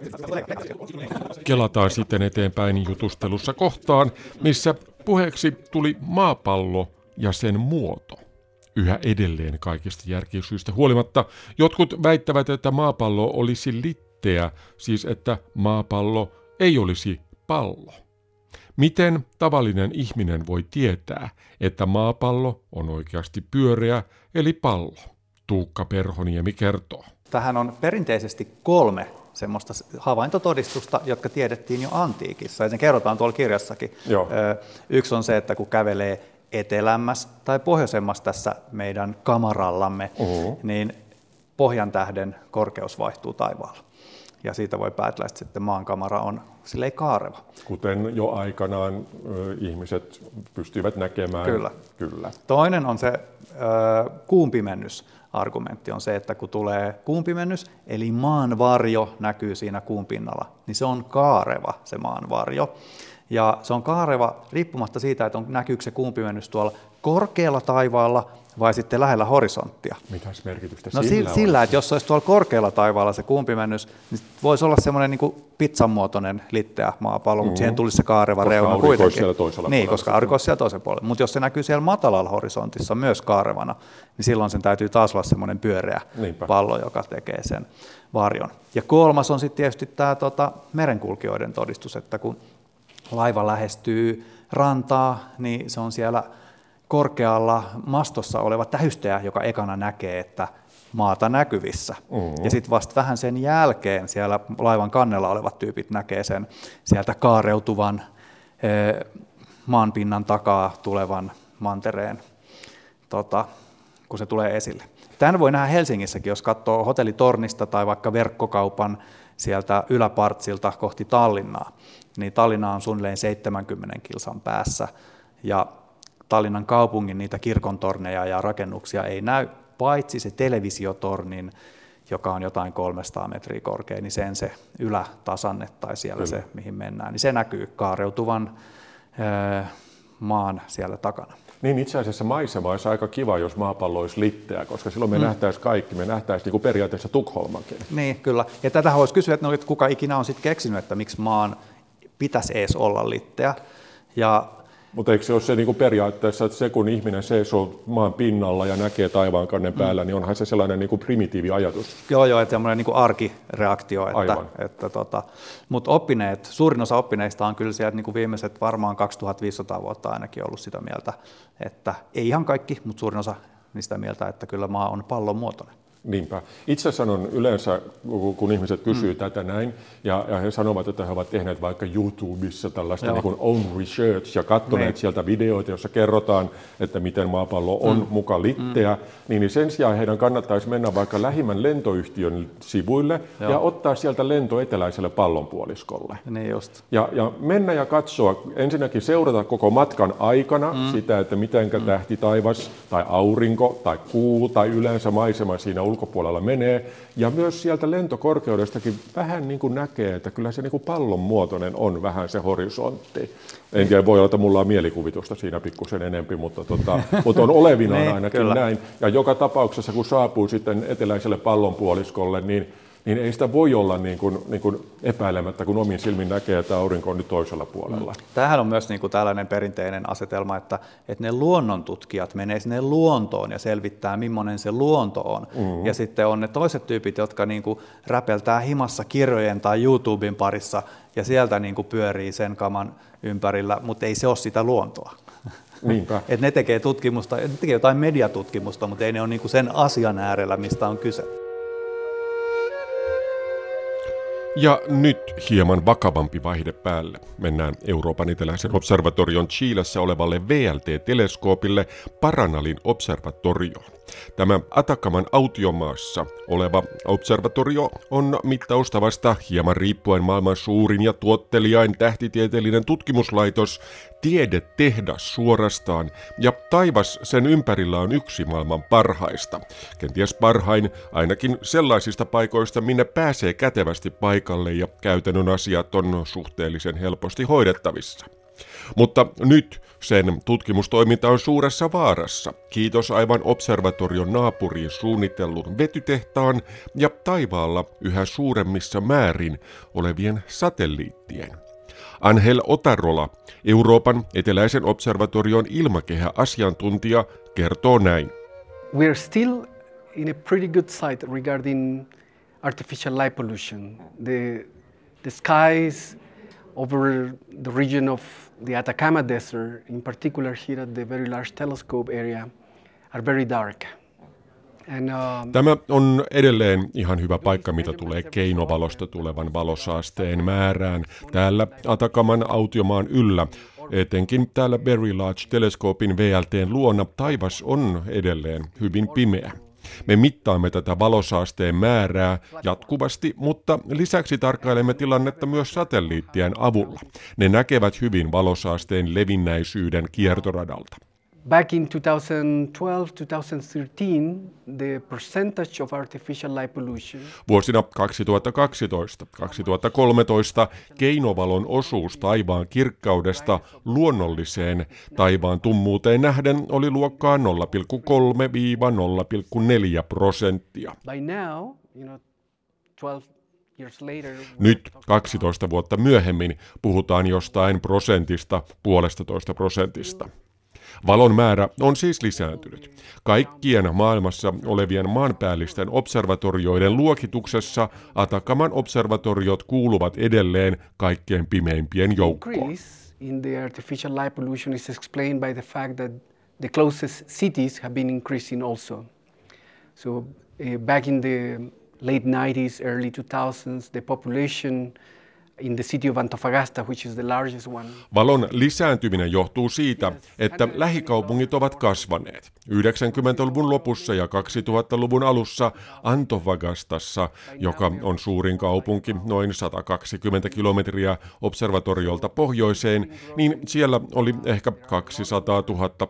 Kelataan sitten eteenpäin jutustelussa kohtaan, missä puheeksi tuli maapallo ja sen muoto. Yhä edelleen kaikista järkisyistä huolimatta jotkut väittävät, että maapallo olisi litteä, siis että maapallo ei olisi pallo. Miten tavallinen ihminen voi tietää, että maapallo on oikeasti pyöreä eli pallo? Tuukka Perhoniemi kertoo. Tähän on perinteisesti kolme semmoista havaintotodistusta, jotka tiedettiin jo antiikissa, ja sen kerrotaan tuolla kirjassakin. Joo. Yksi on se, että kun kävelee etelämmässä tai pohjoisemmassa tässä meidän kamarallamme, uh-huh. niin pohjantähden korkeus vaihtuu taivaalla. Ja siitä voi päätellä, että sitten maan kamara on silleen kaareva. Kuten jo aikanaan ö, ihmiset pystyivät näkemään. Kyllä. Kyllä. Toinen on se ö, kuun pimennys. argumentti on se, että kun tulee kuun pimennys, eli maan varjo näkyy siinä kuun pinnalla, niin se on kaareva se maan varjo. Ja se on kaareva riippumatta siitä, että on, näkyykö se kuun pimennys tuolla korkealla taivaalla vai sitten lähellä horisonttia. Mitäs merkitystä no, sillä on? Sillä, että jos olisi tuolla korkealla taivaalla se kuun pimennys, niin voisi olla semmoinen niin kuin pizzan muotoinen litteä maapallo, mm-hmm. mutta siihen tulisi se kaareva koska reuna kuitenkin. kuitenkin. Siellä toisella niin, puolella. koska aurinko olisi siellä toisella puolella. Mutta jos se näkyy siellä matalalla horisontissa myös kaarevana, niin silloin sen täytyy taas olla semmoinen pyöreä Niinpä. pallo, joka tekee sen varjon. Ja kolmas on sitten tietysti tämä tota, merenkulkijoiden todistus, että kun laiva lähestyy rantaa, niin se on siellä korkealla mastossa oleva tähystäjä, joka ekana näkee, että maata näkyvissä. Mm-hmm. Ja sitten vasta vähän sen jälkeen siellä laivan kannella olevat tyypit näkee sen sieltä kaareutuvan e, maanpinnan takaa tulevan mantereen, tota, kun se tulee esille. Tämän voi nähdä Helsingissäkin, jos katsoo hotellitornista tai vaikka verkkokaupan sieltä yläpartsilta kohti Tallinnaa. Niin Tallinna on suunnilleen seitsemänkymmentä kilsan päässä ja Tallinnan kaupungin niitä kirkontorneja ja rakennuksia ei näy, paitsi se televisiotornin, joka on jotain kolmesataa metriä korkea, niin sen se ylätasanne tai siellä Kyllä. se, mihin mennään, niin se näkyy kaareutuvan ö, maan siellä takana. Niin itse asiassa maisema olisi aika kiva, jos maapallo olisi litteä, koska silloin me mm. nähtäisiin kaikki, me nähtäisiin niin kuin periaatteessa Tukholmankin. Niin, kyllä. Ja tätä voisi kysyä, että, no, että kuka ikinä on sitten keksinyt, että miksi maan pitäisi edes olla litteä. Ja mutta eikö se ole se niin kuin periaatteessa, että se kun ihminen seisoo maan pinnalla ja näkee taivaankannen päällä, mm. niin onhan se sellainen niin kuin primitiivi ajatus. Joo, joo, että semmoinen niin kuin arkireaktio. Että, että, tota, mutta oppineet, suurin osa oppineista on kyllä sieltä niin kuin viimeiset varmaan kaksituhattaviisisataa vuotta ainakin ollut sitä mieltä, että ei ihan kaikki, mutta suurin osa niistä mieltä, että kyllä maa on pallon muotoinen. Niinpä. Itse sanon yleensä, kun ihmiset kysyy mm. tätä näin, ja, ja he sanovat, että he ovat tehneet vaikka YouTubessa tällaista niin kuin own research ja katsoneet niin. sieltä videoita, joissa kerrotaan, että miten maapallo on mm. muka litteä, mm. niin sen sijaan heidän kannattaisi mennä vaikka lähimmän lentoyhtiön sivuille Joo. ja ottaa sieltä lento eteläiselle pallonpuoliskolle. Niin just. Ja, ja mennä ja katsoa, ensinnäkin seurata koko matkan aikana mm. sitä, että mitenkä mm. tähti taivas tai aurinko tai kuu tai yleensä maisema siinä ulkopuolella menee, ja myös sieltä lentokorkeudestakin vähän niin kuin näkee, että kyllä se niin kuin pallon muotoinen on vähän se horisontti. En tiedä, voi olla, että mulla on mielikuvitusta siinä pikkusen enempi, mutta, tota, mutta on olevinaan niin, ainakin kyllä. näin. Ja joka tapauksessa, kun saapuu sitten eteläiselle pallonpuoliskolle, niin niin ei sitä voi olla niin kuin, niin kuin epäilemättä, kun omin silmin näkee, että aurinko on nyt toisella puolella. Mm. Tämähän on myös niin kuin tällainen perinteinen asetelma, että, että ne luonnontutkijat menee sinne luontoon ja selvittää, millainen se luonto on. Mm. Ja sitten on ne toiset tyypit, jotka niin kuin räpeltää himassa kirjojen tai YouTuben parissa ja sieltä niin kuin pyörii sen kaman ympärillä, mutta ei se ole sitä luontoa. Niinpä. Et ne tekee tutkimusta, ne tekee jotain mediatutkimusta, mutta ei ne ole niin kuin sen asian äärellä, mistä on kyse. Ja nyt hieman vakavampi vaihde päälle. Mennään Euroopan eteläisen observatorion Chilessä olevalle V L T-teleskoopille Paranalin observatorioon. Tämä Atakaman autiomaassa oleva observatorio on mittausta vasta hieman riippuen maailman suurin ja tuottelijain tähtitieteellinen tutkimuslaitos, tiedetehdas suorastaan, ja taivas sen ympärillä on yksi maailman parhaista. Kenties parhain ainakin sellaisista paikoista, minne pääsee kätevästi paikalle ja käytännön asiat on suhteellisen helposti hoidettavissa. Mutta nyt sen tutkimustoiminta on suuressa vaarassa, kiitos aivan observatorion naapuriin suunnitellun vetytehtaan ja taivaalla yhä suuremmissa määrin olevien satelliittien. Angel Otarola, Euroopan eteläisen observatorion ilmakehäasiantuntija, kertoo näin. We are still in a pretty good site regarding artificial light pollution. The, the skies over the region of the Atacama Desert, in particular here at the very large telescope area, are very dark. And, um, Tämä on edelleen ihan hyvä paikka, mitä tulee keinovalosta tulevan valosaasteen määrään täällä Atakaman autiomaan yllä. Etenkin täällä Very Large Telescopein V L T:n luona taivas on edelleen hyvin pimeä. Me mittaamme tätä valosaasteen määrää jatkuvasti, mutta lisäksi tarkkailemme tilannetta myös satelliittien avulla. Ne näkevät hyvin valosaasteen levinnäisyyden kiertoradalta. back in twenty twelve to twenty thirteen, the percentage of artificial light pollution Vuosina kaksituhattakaksitoista kaksituhattakolmetoista keinovalon osuus taivaan kirkkaudesta luonnolliseen taivaan tummuuteen nähden oli luokkaa nolla pilkku kolme nolla pilkku neljä prosenttia. by now, you know, twelve years later. Nyt kaksitoista vuotta myöhemmin puhutaan jostain prosentista, puolesta toista prosentista. Valon määrä on siis lisääntynyt. Kaikkien maailmassa olevien maanpäällisten observatorioiden luokituksessa Atacaman observatoriot kuuluvat edelleen kaikkein pimeimpien joukkoon. Increase in the artificial light pollution is explained by the fact that the closest cities have been increasing also. So uh, back in the late nineties, early two thousands, the population in the city of Antofagasta, which is the largest one. Valon lisääntyminen johtuu siitä, että lähikaupungit ovat kasvaneet. yhdeksänkymmentäluvun lopussa ja kaksituhattaluvun alussa Antofagastassa, joka on suurin kaupunki noin sata kaksikymmentä kilometriä observatoriolta pohjoiseen, niin siellä oli ehkä kaksisataatuhatta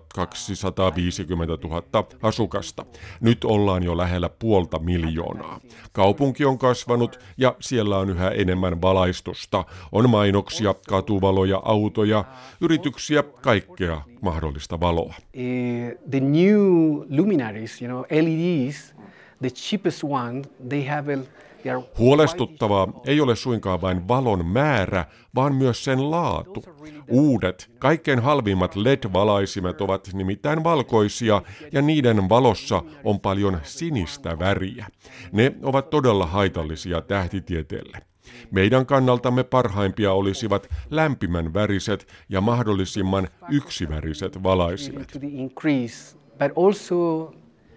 kaksisataaviisikymmentätuhatta asukasta. Nyt ollaan jo lähellä puolta miljoonaa. Kaupunki on kasvanut ja siellä on yhä enemmän valaistusta. On mainoksia, katuvaloja, autoja, yrityksiä, kaikkea mahdollista valoa. Uh, the new luminaries, you know, L E Ds, the cheapest one, they have a, they are Huolestuttavaa ei ole suinkaan vain valon määrä, vaan myös sen laatu. Uudet, kaikkein halvimmat L E D-valaisimet ovat nimittäin valkoisia ja niiden valossa on paljon sinistä väriä. Ne ovat todella haitallisia tähtitieteelle. Meidän kannaltamme parhaimpia olisivat lämpimän väriset ja mahdollisimman yksiväriset valaisimet. to the increase, but also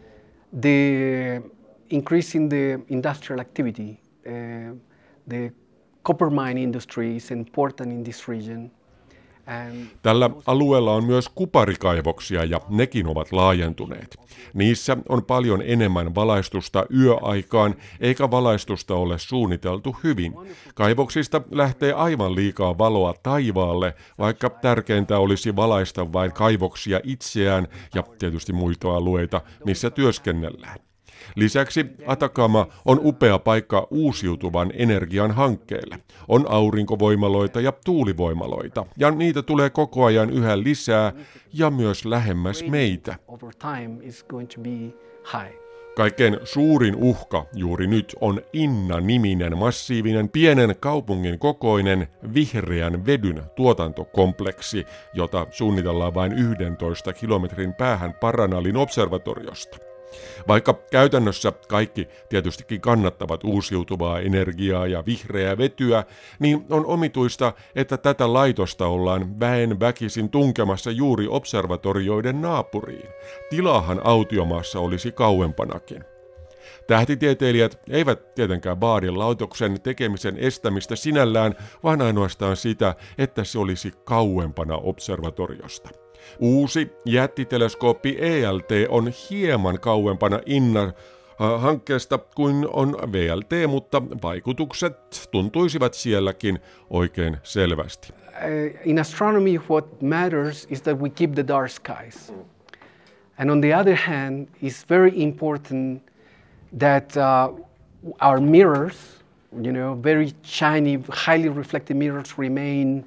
the increase in the industrial activity. Uh, the copper mine industry is important in this region. And Tällä alueella on myös kuparikaivoksia ja nekin ovat laajentuneet. Niissä on paljon enemmän valaistusta yöaikaan, eikä valaistusta ole suunniteltu hyvin. Kaivoksista lähtee aivan liikaa valoa taivaalle, vaikka tärkeintä olisi valaista vain kaivoksia itseään ja tietysti muita alueita, missä työskennellään. Lisäksi Atacama on upea paikka uusiutuvan energian hankkeelle. On aurinkovoimaloita ja tuulivoimaloita, ja niitä tulee koko ajan yhä lisää ja myös lähemmäs meitä. over time is going to be high. Kaikkein suurin uhka juuri nyt on Inna-niminen massiivinen pienen kaupungin kokoinen vihreän vedyn tuotantokompleksi, jota suunnitellaan vain yhdentoista kilometrin päähän Paranalin observatoriosta. Vaikka käytännössä kaikki tietystikin kannattavat uusiutuvaa energiaa ja vihreää vetyä, niin on omituista, että tätä laitosta ollaan väen väkisin tunkemassa juuri observatorioiden naapuriin. Tilaahan autiomaassa olisi kauempanakin. Tähtitieteilijät eivät tietenkään vaadi laitoksen tekemisen estämistä sinällään, vaan ainoastaan sitä, että se olisi kauempana observatoriosta. Uusi jättiteleskooppi E L T on hieman kauempana Inna-hankkeesta kuin on V L T, mutta vaikutukset tuntuisivat sielläkin oikein selvästi. Uh, in astronomy, what matters is that we keep the dark skies. And on the other hand, it's very important that uh, our mirrors, you know, very shiny, highly reflective mirrors remain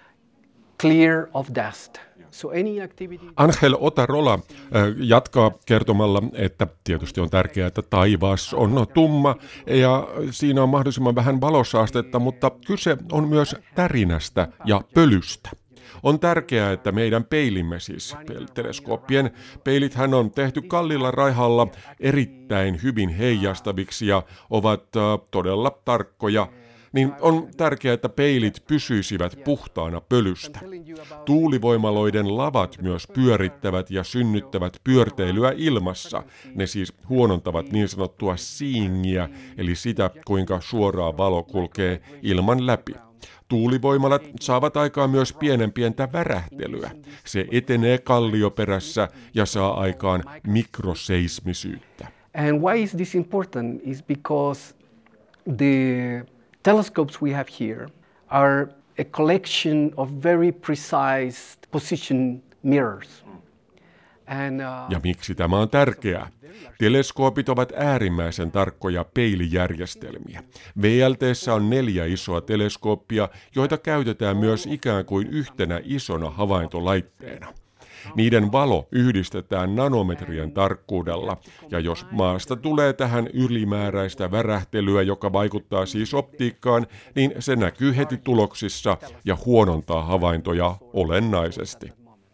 clear of dust. So any activity... Angel Otarola äh, jatkaa kertomalla, että tietysti on tärkeää, että taivaas on tumma ja siinä on mahdollisimman vähän valosaastetta, mutta kyse on myös tärinästä ja pölystä. On tärkeää, että meidän peilimme, siis teleskooppien peilithän on tehty kalliilla raihalla erittäin hyvin heijastaviksi ja ovat äh, todella tarkkoja, niin on tärkeää, että peilit pysyisivät puhtaana pölystä. Tuulivoimaloiden lavat myös pyörittävät ja synnyttävät pyörteilyä ilmassa. Ne siis huonontavat niin sanottua seeingiä, eli sitä, kuinka suoraa valo kulkee ilman läpi. Tuulivoimalat saavat aikaan myös pienen pientä värähtelyä. Se etenee kallioperässä ja saa aikaan mikroseismisyyttä. And why is this important is because the telescopes we have here are a collection of very precise position mirrors. And, uh, Ja miksi tämä on tärkeää? Teleskoopit ovat äärimmäisen tarkkoja peilijärjestelmiä. V L T:ssä on neljä isoa teleskooppia, joita käytetään myös ikään kuin yhtenä isona havaintolaitteena. Niiden valo yhdistetään nanometrien tarkkuudella, ja jos maasta tulee tähän ylimääräistä värähtelyä, joka vaikuttaa siis optiikkaan, niin se näkyy heti tuloksissa ja huonontaa havaintoja olennaisesti.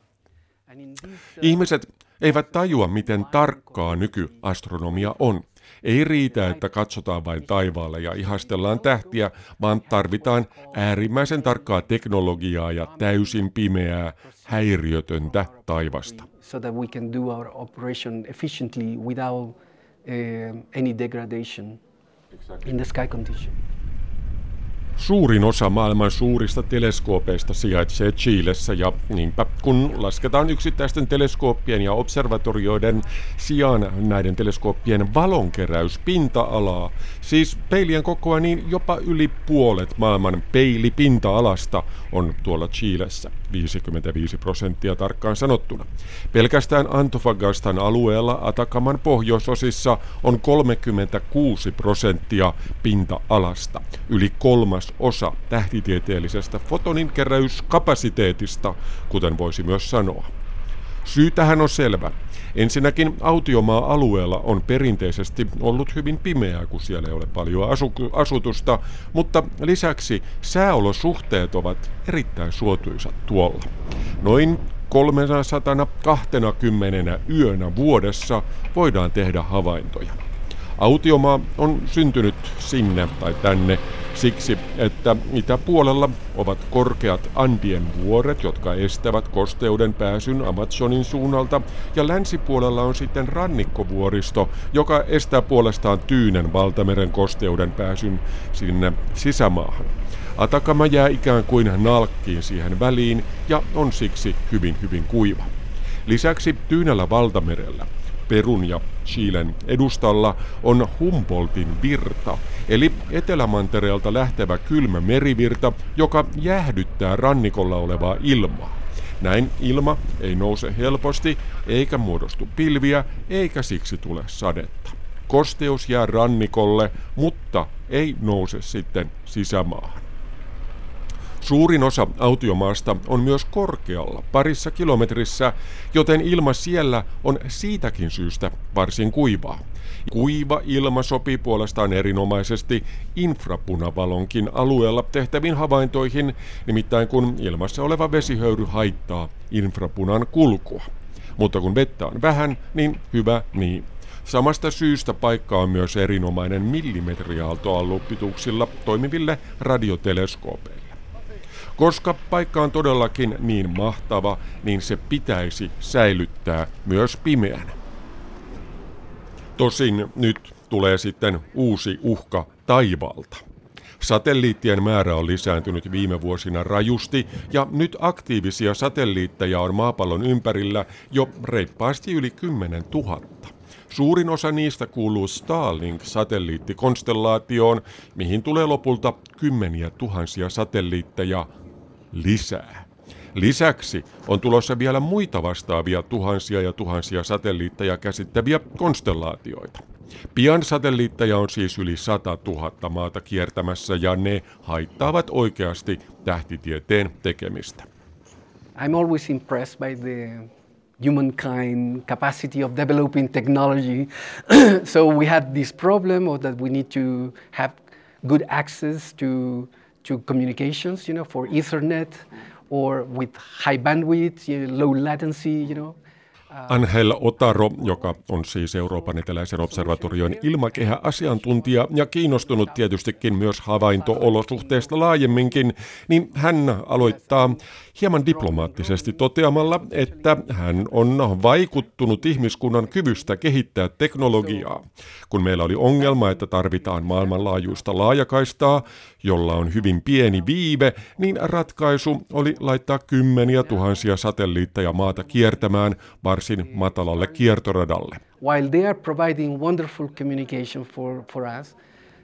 Ihmiset eivät tajua, miten tarkkaa nykyastronomia on. Ei riitä, että katsotaan vain taivaalle ja ihastellaan tähtiä, vaan tarvitaan äärimmäisen tarkkaa teknologiaa ja täysin pimeää, häiriötöntä taivasta. So that we can do our operation efficiently without uh, any degradation in the sky condition. Suurin osa maailman suurista teleskoopeista sijaitsee Chilessä ja niinpä kun lasketaan yksittäisten teleskooppien ja observatorioiden sijaan näiden teleskooppien valonkeräyspinta-alaa, siis peilien kokoa, niin jopa yli puolet maailman peilipinta-alasta on tuolla Chilessä, viisikymmentäviisi prosenttia tarkkaan sanottuna. Pelkästään Antofagastan alueella Atacaman pohjoisosissa on kolmekymmentäkuusi prosenttia pinta-alasta, yli kolmas osa tähtitieteellisestä fotoninkeräyskapasiteetista, kuten voisi myös sanoa. Syy tähän on selvä. Ensinnäkin autiomaa-alueella on perinteisesti ollut hyvin pimeää, kun siellä ei ole paljon asu- asutusta, mutta lisäksi sääolosuhteet ovat erittäin suotuisat tuolla. Noin kolmesataakaksikymmentä yönä vuodessa voidaan tehdä havaintoja. Autiomaa on syntynyt sinne tai tänne siksi, että itäpuolella ovat korkeat Andien vuoret, jotka estävät kosteuden pääsyn Amazonin suunnalta, ja länsipuolella on sitten rannikkovuoristo, joka estää puolestaan Tyynen valtameren kosteuden pääsyn sinne sisämaahan. Atacama jää ikään kuin nalkkiin siihen väliin ja on siksi hyvin hyvin kuiva. Lisäksi Tyynellä valtamerellä Perun ja Chilen edustalla on Humboldtin virta, eli Etelämantereelta lähtevä kylmä merivirta, joka jäähdyttää rannikolla olevaa ilmaa. Näin ilma ei nouse helposti, eikä muodostu pilviä, eikä siksi tule sadetta. Kosteus jää rannikolle, mutta ei nouse sitten sisämaahan. Suurin osa autiomaasta on myös korkealla, parissa kilometrissä, joten ilma siellä on siitäkin syystä varsin kuivaa. Kuiva ilma sopii puolestaan erinomaisesti infrapunavalonkin alueella tehtäviin havaintoihin, nimittäin kun ilmassa oleva vesihöyry haittaa infrapunan kulkua. Mutta kun vettä on vähän, niin hyvä niin. Samasta syystä paikka on myös erinomainen millimetriaaltoallopituuksilla toimiville radioteleskoopeille. Koska paikka on todellakin niin mahtava, niin se pitäisi säilyttää myös pimeänä. Tosin nyt tulee sitten uusi uhka taivaalta. Satelliittien määrä on lisääntynyt viime vuosina rajusti ja nyt aktiivisia satelliitteja on maapallon ympärillä jo reippaasti yli kymmenen tuhatta. Suurin osa niistä kuuluu Starlink-satelliittikonstellaatioon, mihin tulee lopulta kymmeniä tuhansia satelliitteja lisää. Lisäksi on tulossa vielä muita vastaavia tuhansia ja tuhansia satelliitteja käsittäviä konstellaatioita. Pian satelliitteja on siis yli sata tuhatta maata kiertämässä ja ne haittaavat oikeasti tähtitieteen tekemistä. I'm always impressed by the humankind capacity of developing technology. So we had this problem of that we need to have good access to to communications, you know, for Ethernet or with high bandwidth, you know, low latency, you know. Angel Otaro, joka on siis Euroopan eteläisen observatorion ilmakehäasiantuntija ja kiinnostunut tietystikin myös havainto-olosuhteista laajemminkin, niin hän aloittaa hieman diplomaattisesti toteamalla, että hän on vaikuttunut ihmiskunnan kyvystä kehittää teknologiaa. Kun meillä oli ongelma, että tarvitaan maailmanlaajuista laajakaistaa, jolla on hyvin pieni viive, niin ratkaisu oli laittaa kymmeniä tuhansia satelliitteja maata kiertämään varsin matalalle kiertoradalle. While they are providing wonderful communication for, for us,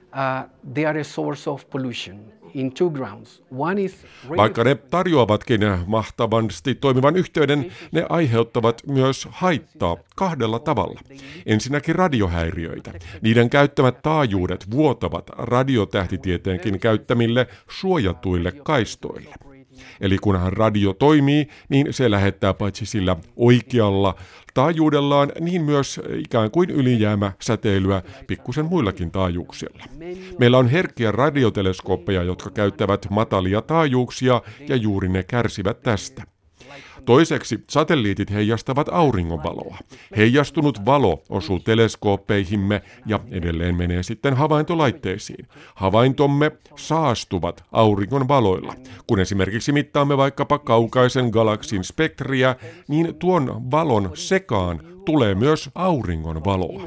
uh, they are a source of pollution in two grounds. One is Vaikka ne tarjoavatkin mahtavasti toimivan yhteyden, ne aiheuttavat myös haittaa kahdella tavalla. Ensinnäkin radiohäiriöitä. Niiden käyttämät taajuudet vuotavat radiotähtitieteenkin käyttämille suojatuille kaistoille. Eli kunhan radio toimii, niin se lähettää paitsi sillä oikealla taajuudellaan, niin myös ikään kuin ylijäämä säteilyä pikkusen muillakin taajuuksilla. Meillä on herkkiä radioteleskooppeja, jotka käyttävät matalia taajuuksia, ja juuri ne kärsivät tästä. Toiseksi satelliitit heijastavat auringonvaloa. Heijastunut valo osuu teleskooppeihimme ja edelleen menee sitten havaintolaitteisiin. Havaintomme saastuvat auringon valoilla. Kun esimerkiksi mittaamme vaikkapa kaukaisen galaksin spektriä, niin tuon valon sekaan tulee myös auringon valoa.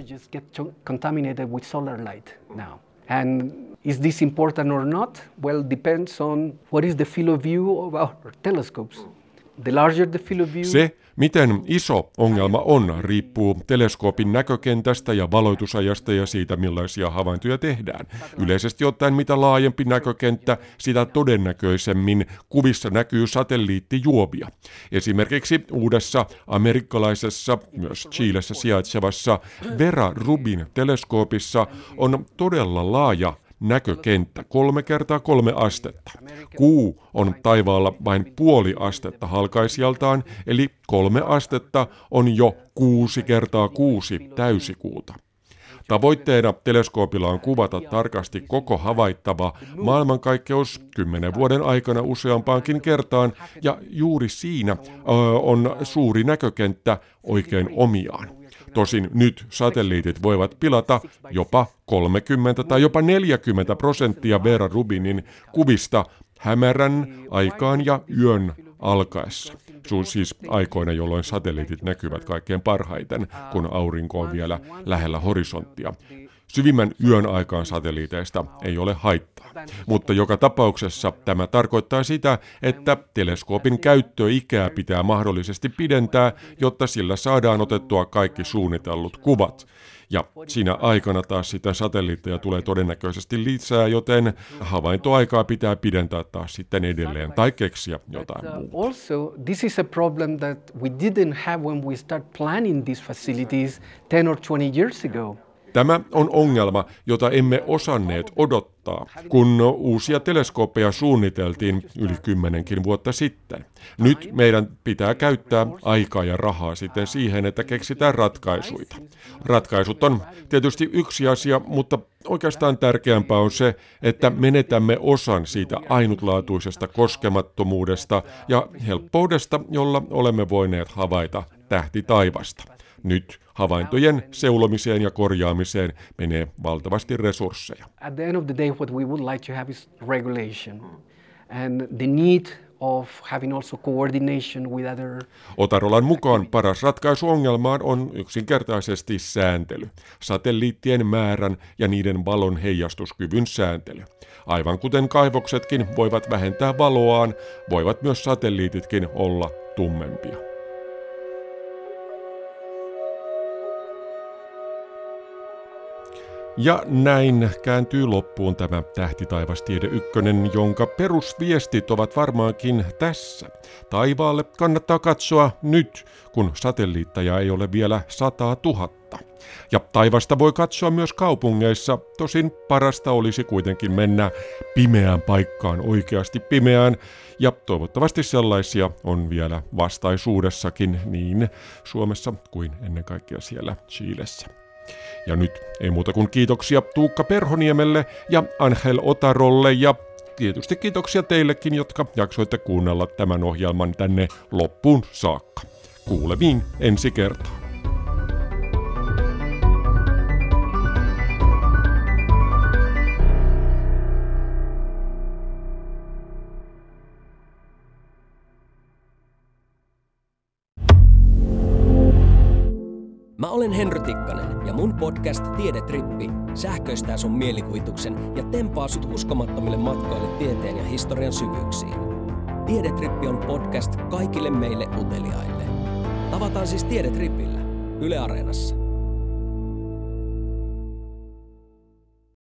And is this important or not? Well, depends on what is the field of view of our telescopes. The larger the field of view, Se, miten iso ongelma on, riippuu teleskoopin näkökentästä ja valoitusajasta ja siitä, millaisia havaintoja tehdään. Yleisesti ottaen, mitä laajempi näkökenttä, sitä todennäköisemmin kuvissa näkyy satelliittijuovia. Esimerkiksi uudessa amerikkalaisessa, myös Chilessä sijaitsevassa Vera Rubin teleskoopissa on todella laaja näkökenttä, kolme kertaa kolme astetta. Kuu on taivaalla vain puoli astetta halkaisijaltaan, eli kolme astetta on jo kuusi kertaa kuusi täysikuuta. Tavoitteena teleskoopilla on kuvata tarkasti koko havaittava maailmankaikkeus kymmenen vuoden aikana useampaankin kertaan, ja juuri siinä ö, on suuri näkökenttä oikein omiaan. Tosin nyt satelliitit voivat pilata jopa kolmekymmentä tai jopa neljäkymmentä prosenttia Vera Rubinin kuvista hämärän aikaan ja yön alkaessa. Siis aikoina, jolloin satelliitit näkyvät kaikkein parhaiten, kun aurinko on vielä lähellä horisonttia. Syvimmän yön aikaan satelliiteista ei ole haittaa. Mutta joka tapauksessa tämä tarkoittaa sitä, että teleskoopin käyttöikää pitää mahdollisesti pidentää, jotta sillä saadaan otettua kaikki suunnitellut kuvat. Ja siinä aikana taas sitä satelliitteja tulee todennäköisesti lisää, joten havaintoaikaa pitää pidentää taas sitten edelleen tai keksiä jotain muuta. Also, this is a problem that we didn't have when we start planning these facilities ten or twenty years ago. Tämä on ongelma, jota emme osanneet odottaa, kun uusia teleskooppeja suunniteltiin yli kymmenenkin vuotta sitten. Nyt meidän pitää käyttää aikaa ja rahaa sitten siihen, että keksitään ratkaisuja. Ratkaisut on tietysti yksi asia, mutta oikeastaan tärkeämpää on se, että menetämme osan siitä ainutlaatuisesta koskemattomuudesta ja helppoudesta, jolla olemme voineet havaita tähtitaivasta. Nyt havaintojen seulomiseen ja korjaamiseen menee valtavasti resursseja. At the end of the day, what we would like to have is regulation and the need of having also coordination with other. Otarolan mukaan paras ratkaisu ongelmaan on yksinkertaisesti sääntely, satelliittien määrän ja niiden valon heijastuskyvyn sääntely. Aivan kuten kaivoksetkin voivat vähentää valoaan, voivat myös satelliititkin olla tummempia. Ja näin kääntyy loppuun tämä Tähtitaivastiede ykkönen, jonka perusviestit ovat varmaankin tässä. Taivaalle kannattaa katsoa nyt, kun satelliitteja ei ole vielä sataa tuhatta. Ja taivasta voi katsoa myös kaupungeissa, tosin parasta olisi kuitenkin mennä pimeään paikkaan, oikeasti pimeään, ja toivottavasti sellaisia on vielä vastaisuudessakin niin Suomessa kuin ennen kaikkea siellä Chilessä. Ja nyt ei muuta kuin kiitoksia Tuukka Perhoniemelle ja Angel Otarolle ja tietysti kiitoksia teillekin, jotka jaksoitte kuunnella tämän ohjelman tänne loppuun saakka. Kuulemiin ensi kertaa. Mä olen Henry Tikkanen ja mun podcast Tiedetrippi sähköistää sun mielikuvituksen ja tempaa sut uskomattomille matkoille tieteen ja historian syvyyksiin. Tiedetrippi on podcast kaikille meille uteliaille. Tavataan siis Tiedetripillä Yle Areenassa.